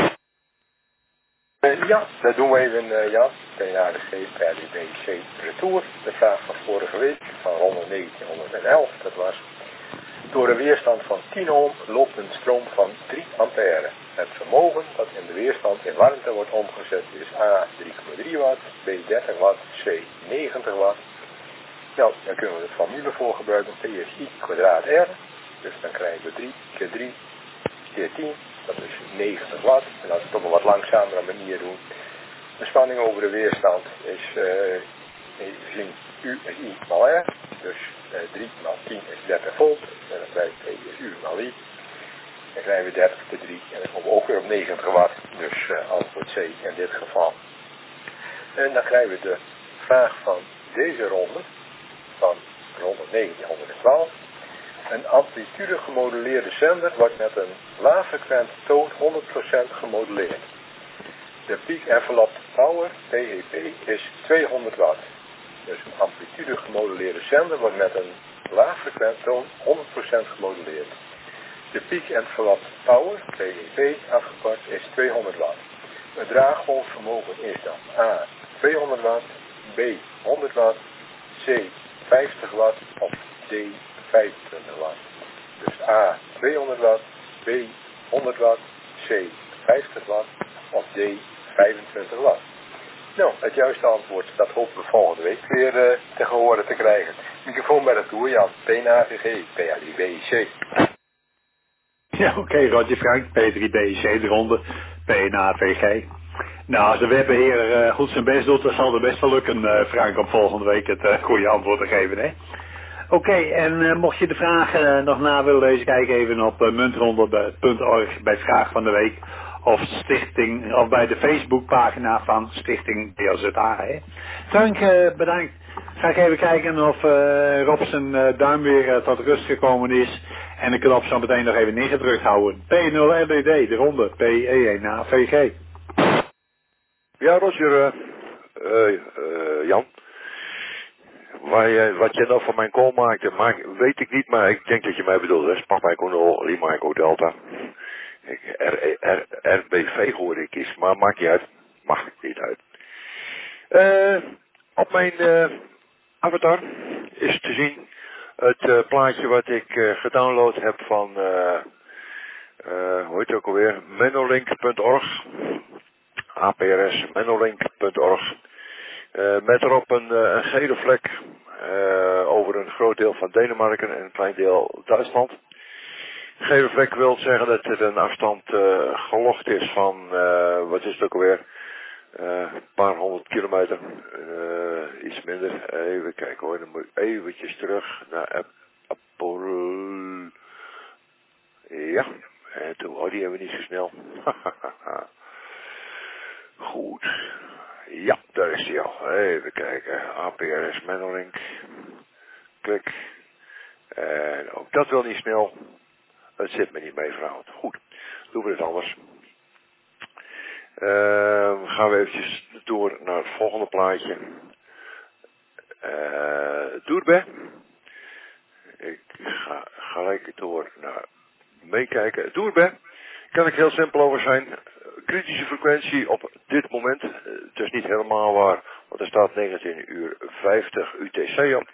S3: Ja, dat doen we even, Jan. TNADG, PRDBC, retour. De vraag van vorige week, van ronde 1911, dat was: door een weerstand van 10 ohm loopt een stroom van 3 ampère. Het vermogen dat in de weerstand in warmte wordt omgezet is A 3,3 watt, B 30 watt, C 90 watt. Nou, dan kunnen we de formule voor gebruiken, P is I kwadraat R. Dus dan krijgen we 3 keer 3 keer 10. Dat is 90 watt. En als we het op een wat langzamere manier doen. De spanning over de weerstand is, we zien U is I mal R. Dus 3 maal 10 is 30 volt. En dan krijg je P is U mal I. Dan krijgen we 30 keer 3. En dan komen we ook weer op 90 watt. Dus antwoord C in dit geval. En dan krijgen we de vraag van deze ronde. Van ronde 1912. Een amplitude gemoduleerde zender wordt met een laagfrequent toon 100% gemoduleerd. De peak enveloped power, PEP, is 200 watt. Dus een amplitude gemoduleerde zender wordt met een laagfrequent toon 100% gemoduleerd. De peak enveloped power, PEP, afgekort, is 200 watt. Het draaggolfvermogen is dan A 200 watt, B 100 watt, C 50 watt of D 25 watt. Dus A 200 watt, B 100 watt, C 50 watt of D 25 watt. Nou, het juiste antwoord, dat hopen we volgende week weer te horen te krijgen. Microfoon bij de toer, Jan. PNAVG, PA3BC.
S1: Ja, oké, Roger Frank, P3BC, de ronde, PNAVG. Nou, als de webbeheer goed zijn best doet, dan zal het best wel lukken, Frank, om volgende week het goede antwoord te geven, hè? Oké, en mocht je de vraag nog na willen lezen, kijk even op muntronde.org bij Vraag van de Week. Of stichting, of bij de Facebookpagina van Stichting DLZA. Hè. Frank, bedankt. Ga ik even kijken of Rob zijn duim weer tot rust gekomen is. En de knop zo meteen nog even neergedrukt houden. P0RDD, de ronde, P1 AVG.
S11: Ja, Roger, Jan. Wat je nou van mijn call maakte, weet ik niet, maar ik denk dat je mij bedoelt. Hè? Papa Echo Lima Echo Delta. RBV hoorde ik eens, maar maakt niet uit. Mag niet uit. Op mijn avatar is te zien het plaatje wat ik gedownload heb van, hoe heet het ook alweer, menolink.org. APRS, menolink.org. Met erop een gele vlek over een groot deel van Denemarken en een klein deel Duitsland. Gele vlek wil zeggen dat er een afstand gelogd is van, wat is het ook alweer, een paar 100 kilometer, iets minder. Even kijken hoor, dan moet ik eventjes terug naar Apple. Ja, en toen hoorde je hem niet zo snel. Goed. Ja, daar is hij al. Even kijken. APRS Menolink. Klik. En ook dat wil niet snel. Het zit me niet mee verhaald. Goed. Doen we het anders. Gaan we eventjes door naar het volgende plaatje. Doerbe. Ik ga gelijk door naar meekijken. Doerbe. Kan ik heel simpel over zijn. kritische frequentie op dit moment, het is niet helemaal waar, want er staat 19:50 UTC op,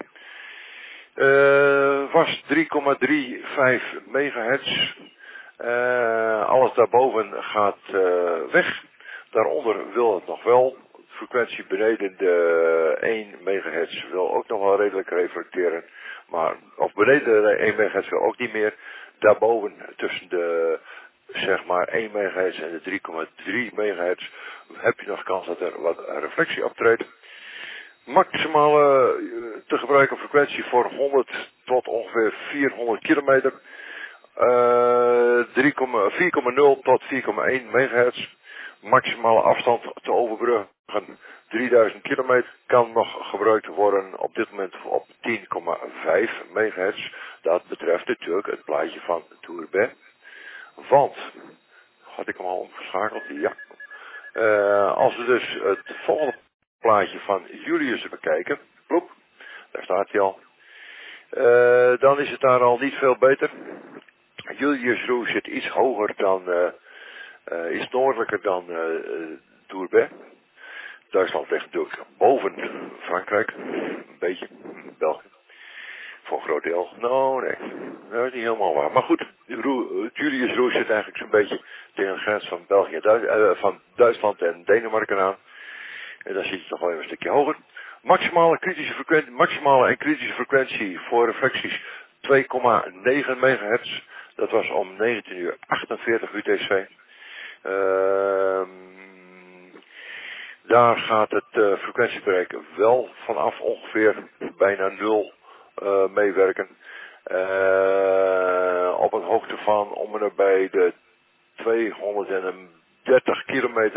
S11: was 3,35 megahertz. Alles daarboven gaat weg. Daaronder wil het nog wel. Frequentie beneden de 1 megahertz wil ook nog wel redelijk reflecteren. Maar, of beneden de 1 megahertz wil ook niet meer. Daarboven tussen de zeg maar 1 megahertz en de 3,3 megahertz heb je nog kans dat er wat reflectie optreedt. Maximale te gebruiken frequentie voor 100 tot ongeveer 400 kilometer. 4,0 tot 4,1 megahertz. Maximale afstand te overbruggen 3000 kilometer kan nog gebruikt worden op dit moment op 10,5 megahertz. Dat betreft natuurlijk het plaatje van Tourbet. Want, had ik hem al omgeschakeld? Ja. Als we dus het volgende plaatje van Julius bekijken, ploep, daar staat hij al. Dan is het daar al niet veel beter. Julius Roux zit iets hoger dan, iets noordelijker dan Tourbet. Duitsland ligt natuurlijk boven Frankrijk, een beetje, België. Voor een groot deel. Nee, dat is niet helemaal waar. Maar goed, Julius Roux zit eigenlijk zo'n beetje tegen de grens van België, van Duitsland en Denemarken aan. En dan zit je toch wel even een stukje hoger. Maximale en kritische frequentie voor reflecties 2,9 megahertz. Dat was om 19:48 UTC. Daar gaat het frequentiebereik wel vanaf ongeveer bijna 0 meewerken. Op een hoogte van om en nabij de 230 kilometer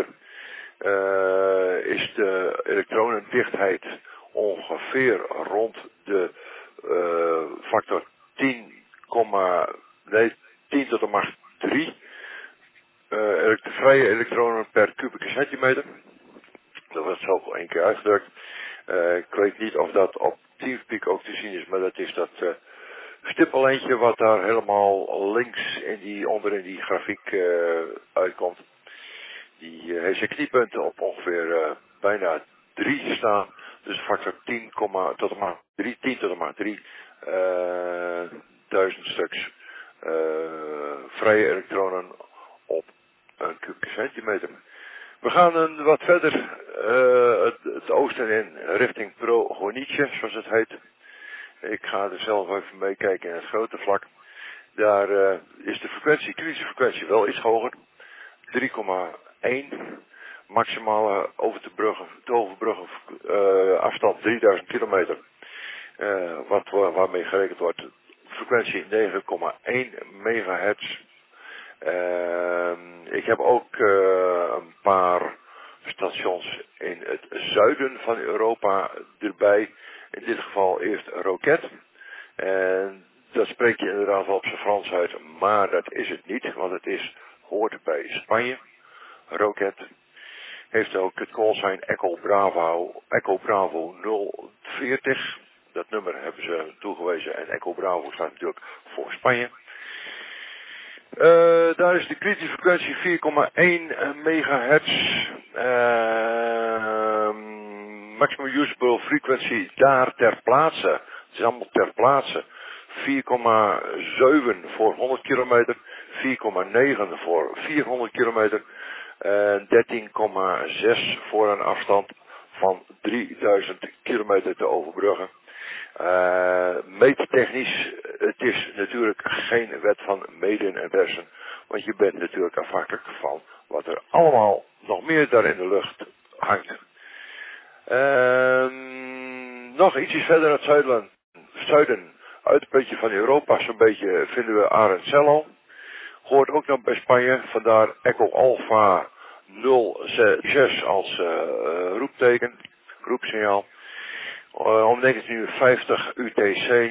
S11: is de elektronendichtheid ongeveer rond de factor 10 tot de macht 3 vrije elektronen per kubieke centimeter. Dat wordt zo al 1 keer uitgedrukt. Ik weet niet of dat op TeamSpeak ook te zien is, maar dat is dat stippellijntje wat daar helemaal links onder in die grafiek uitkomt. Die heeft zijn kniepunten op ongeveer bijna 3 staan. Dus factor 10 tot de macht 3, 10 tot de macht 3 1000 stuks vrije elektronen op een kubieke centimeter. We gaan wat verder het oosten in richting Progonice, zoals het heet. Ik ga er zelf even mee kijken in het grote vlak. Daar is de kritische frequentie wel iets hoger. 3,1. Maximale te overbruggen afstand 3000 kilometer. Waarmee gerekend wordt. Frequentie 9,1 megahertz. Ik heb ook een paar stations in het zuiden van Europa erbij. In dit geval eerst Roquette. En dat spreek je inderdaad wel op zijn Frans uit, maar dat is het niet, want het hoort bij Spanje. Roquette heeft ook het callsign Echo Bravo 040. Dat nummer hebben ze toegewezen en Echo Bravo staat natuurlijk voor Spanje. Daar is de kritische frequentie 4,1 megahertz. Maximum usable frequency daar ter plaatse. Het is allemaal ter plaatse. 4,7 voor 100 kilometer. 4,9 voor 400 kilometer. En 13,6 voor een afstand van 3000 kilometer te overbruggen. Meettechnisch, het is natuurlijk geen wet van meten en persen, want je bent natuurlijk afhankelijk van wat er allemaal nog meer daar in de lucht hangt. Nog ietsjes verder naar het zuiden, uit het puntje van Europa, zo'n beetje vinden we Arencello. Hoort ook nog bij Spanje, vandaar Echo Alpha 06 als roepsignaal. Om 19:50 UTC,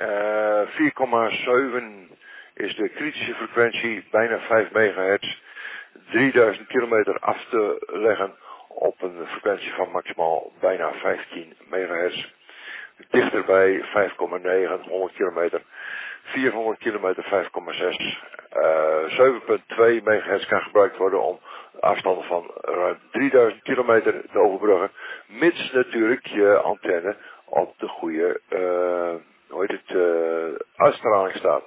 S11: 4,7 is de kritische frequentie, bijna 5 megahertz, 3000 kilometer af te leggen op een frequentie van maximaal bijna 15 megahertz. Dichterbij 5,9, 100 kilometer. 400 kilometer 5,6. 7,2 megahertz kan gebruikt worden om afstanden van ruim 3000 kilometer te overbruggen. Mits natuurlijk je antenne op de goede uitstraling staat.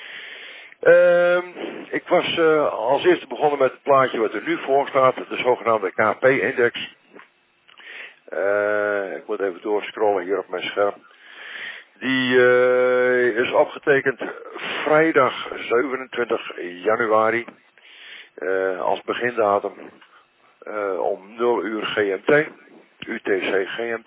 S11: Ik was als eerste begonnen met het plaatje wat er nu voor staat, de zogenaamde KP-index. Ik moet even doorscrollen hier op mijn scherm. Die is opgetekend vrijdag 27 januari als begindatum om 0 uur GMT, UTC GMT.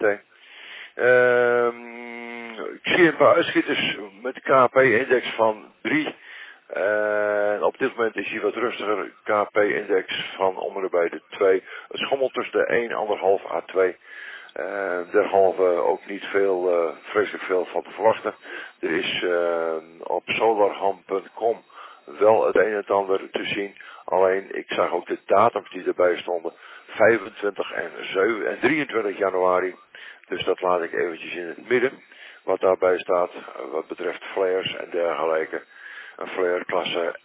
S11: Ik zie een paar uitschieters met de KP-index van 3. Op dit moment is hij wat rustiger, KP-index van om en bij de 2. Het schommelt tussen de 1,5 à 2. Derhalve ook niet veel, vreselijk veel van te verwachten. Er is op solarham.com wel het een en het ander te zien. Alleen ik zag ook de datums die erbij stonden. 25 en 23 januari. Dus dat laat ik eventjes in het midden. Wat daarbij staat wat betreft flares en dergelijke. Een flare klasse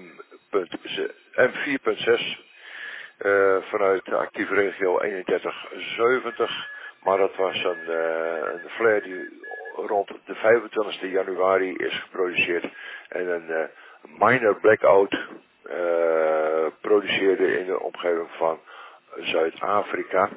S11: M4.6 vanuit de actieve regio 3170. Maar dat was een flare die rond de 25 januari is geproduceerd. En een minor blackout produceerde in de omgeving van Zuid-Afrika.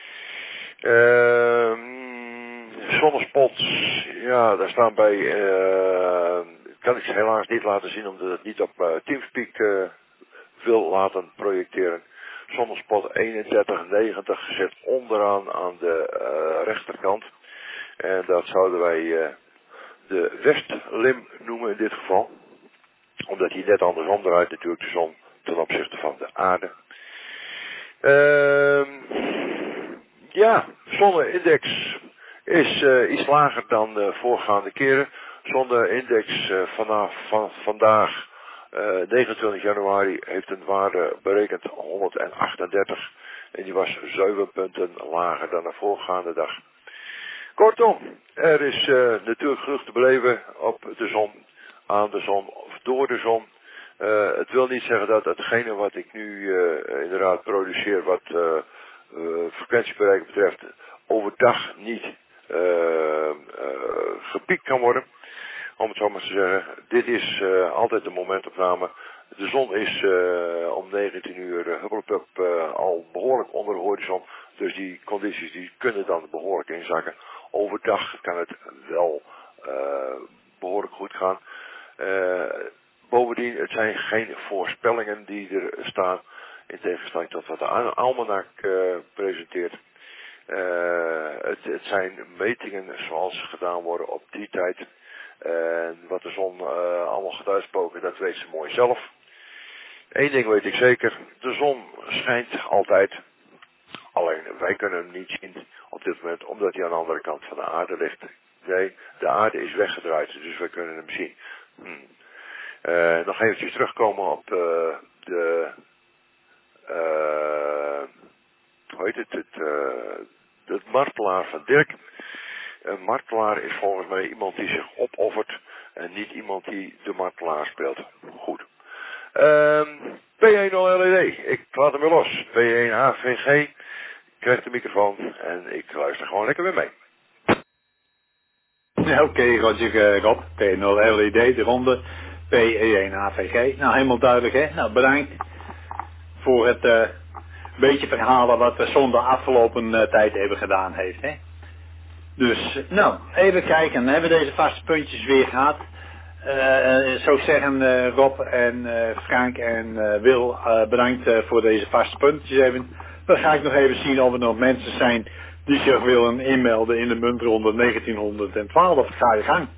S11: Zonnespots, ja, daar staan bij, kan ik ze helaas niet laten zien omdat het niet op Teamspeak wil laten projecteren. Zonnespot 3190 zit onderaan aan de rechterkant. En dat zouden wij de Westlim noemen in dit geval. Omdat hij net andersom draait natuurlijk de zon ten opzichte van de aarde. Ja, zonneindex is iets lager dan de voorgaande keren. Zonneindex vanaf vandaag 29 januari heeft een waarde berekend 138 en die was 7 punten lager dan de voorgaande dag. Kortom, er is natuurlijk genoeg te beleven op de zon, aan de zon of door de zon. Het wil niet zeggen dat hetgene wat ik nu inderdaad produceer wat frequentiebereik betreft overdag niet gepiekt kan worden. Om het zo maar te zeggen, dit is altijd een momentopname. De zon is om 19 uur huppelpup al behoorlijk onder de horizon. Dus die condities die kunnen dan behoorlijk inzakken. Overdag kan het wel behoorlijk goed gaan. Bovendien, het zijn geen voorspellingen die er staan. In tegenstelling tot wat de almanak presenteert. Het zijn metingen zoals gedaan worden op die tijd. En wat de zon allemaal gaat uitspoken, dat weet ze mooi zelf. Eén ding weet ik zeker, de zon schijnt altijd. Alleen wij kunnen hem niet zien op dit moment, omdat hij aan de andere kant van de aarde ligt. Nee, de aarde is weggedraaid, dus wij kunnen hem zien. Nog eventjes terugkomen op het martelaar van Dirk. Een martelaar is volgens mij iemand die zich opoffert en niet iemand die de martelaar speelt. Goed. P1-LED, ik laat hem weer los. P1-AVG, krijgt de microfoon en ik luister gewoon lekker weer mee.
S1: Oké, Roger Rob, P0LED, de ronde, P1-AVG. Nou, helemaal duidelijk, hè? Nou, bedankt voor het beetje verhalen wat de zon de afgelopen tijd hebben gedaan heeft, hè? Dus, nou, even kijken. Dan hebben we deze vaste puntjes weer gehad. Zou ik zeggen, Rob en Frank en Wil, bedankt voor deze vaste puntjes even. Dan ga ik nog even zien of er nog mensen zijn die zich willen inmelden in de muntronde 1912. Ga je gang.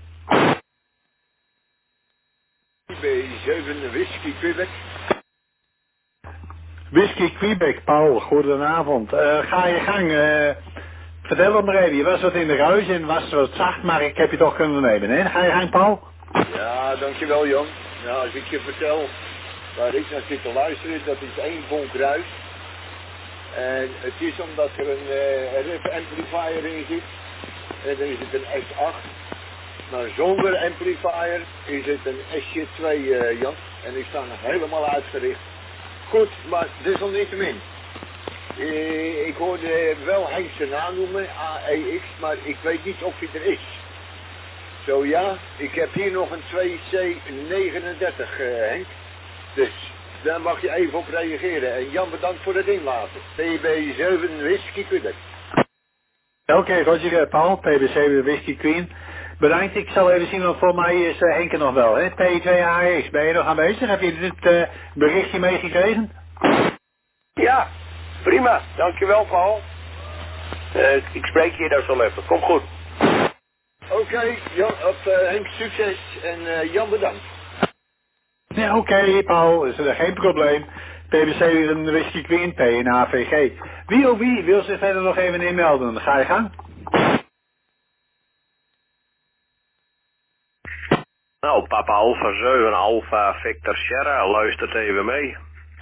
S12: B7 Whisky Quebec.
S1: Whisky Quebec, Paul, goedenavond. Ga je gang. Vertel het maar even, je was wat in de ruis en was wat zacht, maar ik heb je toch kunnen nemen, hè? Ga je gang, Paul?
S12: Ja, dankjewel Jan. Nou, als ik je vertel waar ik naar zit te luisteren, dat is 1 vonk ruis. En het is omdat er een RF amplifier in zit. En dan is het een S8. Maar zonder amplifier is het een SJ2, Jan. En die staan helemaal uitgericht. Goed, maar desalniettemin. Ik hoorde wel Henk zijn naam noemen, AEX, maar ik weet niet of hij er is. Zo ja, ik heb hier nog een 2C39, Henk. Dus daar mag je even op reageren. En Jan, bedankt voor het inlaten. PB7 Whisky Quebec.
S1: Oké, Roger, Paul, PB7 Whisky Queen. Bedankt, ik zal even zien, want voor mij is Henk er nog wel, hè. P2AX, ben je nog aanwezig? Heb je dit berichtje meegekregen?
S7: Ja, prima. Dankjewel, Paul. Ik spreek je daar zo even. Kom goed.
S12: Oké, Jan, Henk, succes. En Jan, bedankt.
S1: Ja, oké, Paul, is er geen probleem. PBC is een Whisky Queen, PNAVG. Wie wil zich verder nog even inmelden? Ga je gang.
S13: Nou, Papa Alpha 7, Alpha Victor Sierra, luistert even mee.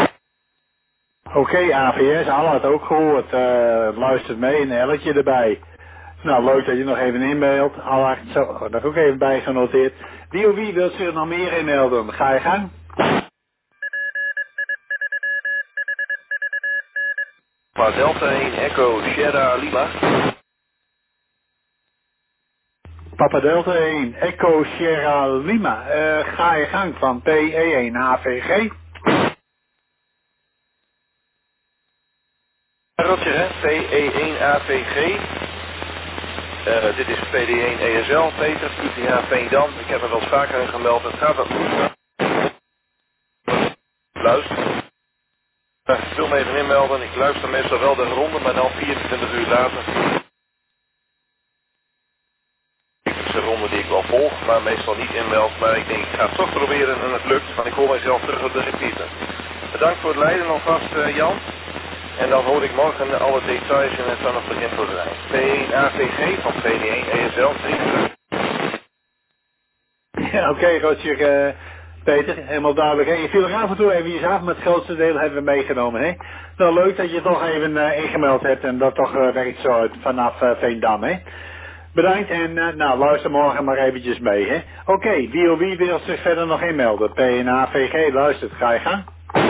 S1: Oké, AVS, Al had ook gehoord. Luistert mee, een L'tje erbij. Nou, leuk dat je nog even inmailt. Al had zo, dat heb ik ook even bijgenoteerd. Wie wil zich nog meer inmelden? Ga je gang.
S13: Papa Delta 1, Echo Sierra Lima.
S1: Papa Delta 1, Echo Sierra Lima. Ga je gang van PE1 AVG.
S13: Roger, hè? PE1 AVG. Dit is PD1 ESL, Peter, QTH Veendam. Ik heb er wel eens vaker in gemeld. Het gaat wat goed. Luister. Ik wil me even inmelden. Ik luister meestal wel de ronde, maar dan 24 uur later. Het is een ronde die ik wel volg, maar meestal niet inmeld. Maar ik denk, ik ga het toch proberen en het lukt. Want ik hoor mijzelf terug op de repeater. Bedankt voor het leiden alvast, Jan. En dan hoor ik morgen alle details en het vanaf het begin voor de lijn. P1 AVG van PD1 ESL 3.
S1: Ja, oké, Roger, Peter, helemaal duidelijk. Hè? Je viel er af en toe even af, maar het grootste deel hebben we meegenomen. Hè? Nou, leuk dat je toch even ingemeld hebt en dat toch werkt zo uit vanaf Veendam. Hè? Bedankt en nou, luister morgen maar eventjes mee. Hè? Oké, wie wil zich verder nog inmelden? PNAVG, luistert, ga je gang.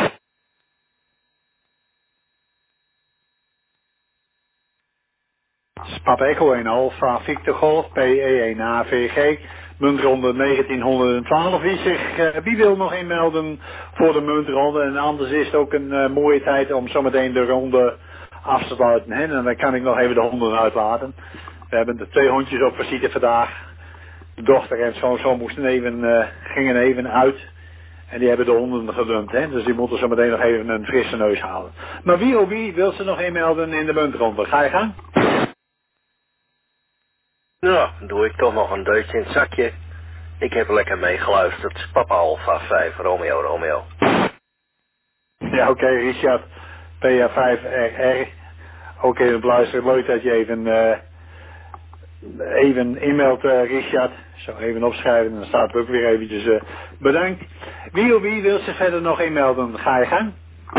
S1: Papa Echo 1 Alpha Victor Golf, PE1 AVG, muntronde 1912. Wie wil nog inmelden voor de muntronde? En anders is het ook een mooie tijd om zometeen de ronde af te sluiten. Hè? En dan kan ik nog even de honden uitlaten. We hebben de 2 hondjes op visite vandaag. De dochter en zoon gingen even uit. En die hebben de honden gedumpt, hè? Dus die moeten zometeen nog even een frisse neus halen. Maar wie wil ze nog inmelden in de muntronde? Ga je gang?
S14: Nou, doe ik toch nog een deutje in het zakje. Ik heb lekker meegeluisterd. Papa Alpha 5, Romeo.
S1: Ja, oké, Richard. PA5RR. Oké, dan luister. Leuk dat je even inmeldt, Richard. Zo, even opschrijven en dan staat er ook weer eventjes bedankt. Wie wil zich verder nog inmelden? Ga je gang.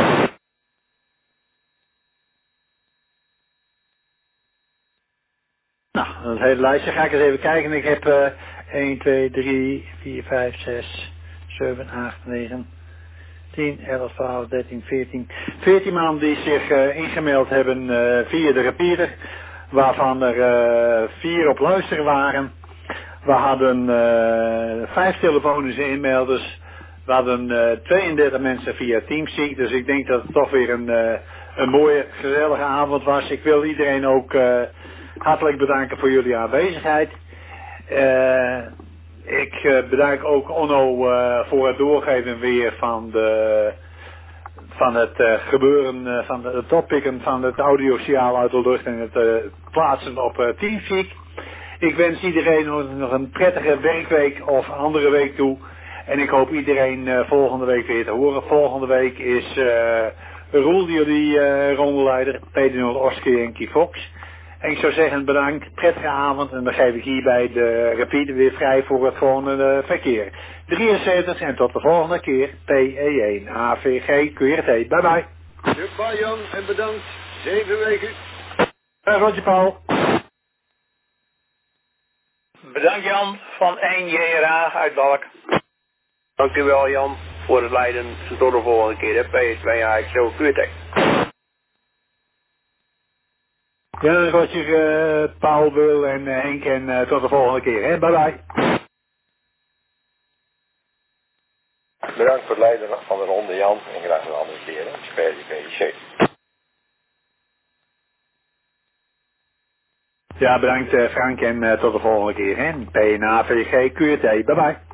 S1: Nou, het hele lijstje ga ik eens even kijken. Ik heb 1, 2, 3, 4, 5, 6, 7, 8, 9, 10, 11, 12, 13, 14. 14 man die zich ingemeld hebben via de repeater. Waarvan er 4 op luisteren waren. We hadden 5 telefonische inmelders. We hadden 32 mensen via Teamspeak. Dus ik denk dat het toch weer een mooie, gezellige avond was. Ik wil iedereen ook hartelijk bedanken voor jullie aanwezigheid. Ik bedank ook Onno voor het doorgeven weer van het gebeuren, van het oppikken van het audiosignaal uit de lucht en het plaatsen op Teamspeak. Ik wens iedereen nog een prettige werkweek of andere week toe. En ik hoop iedereen volgende week weer te horen. Volgende week is Roel jullie rondeleider, Peter Oski en Kie Fox. En ik zou zeggen bedankt, prettige avond en dan geef ik hierbij de repeater weer vrij voor het volgende verkeer. 73 en tot de volgende keer. PE1 AVG QRT. Bye bye.
S12: Goodbye Jan en bedankt. 7 weken.
S1: Roger Paul.
S2: Bedankt Jan van 1 JRA uit Balk.
S7: Dank u wel Jan voor het leiden. Tot de volgende keer. P2 AXO QT.
S1: Ja, Roger, Paul, Wil en Henk en tot de volgende keer. Hè? Bye bye.
S3: Bedankt voor het leiden van de ronde Jan en graag een andere keer. Speel PIC.
S1: Ja, bedankt Frank en tot de volgende keer. Hè? PNA, VG, QT. Bye bye.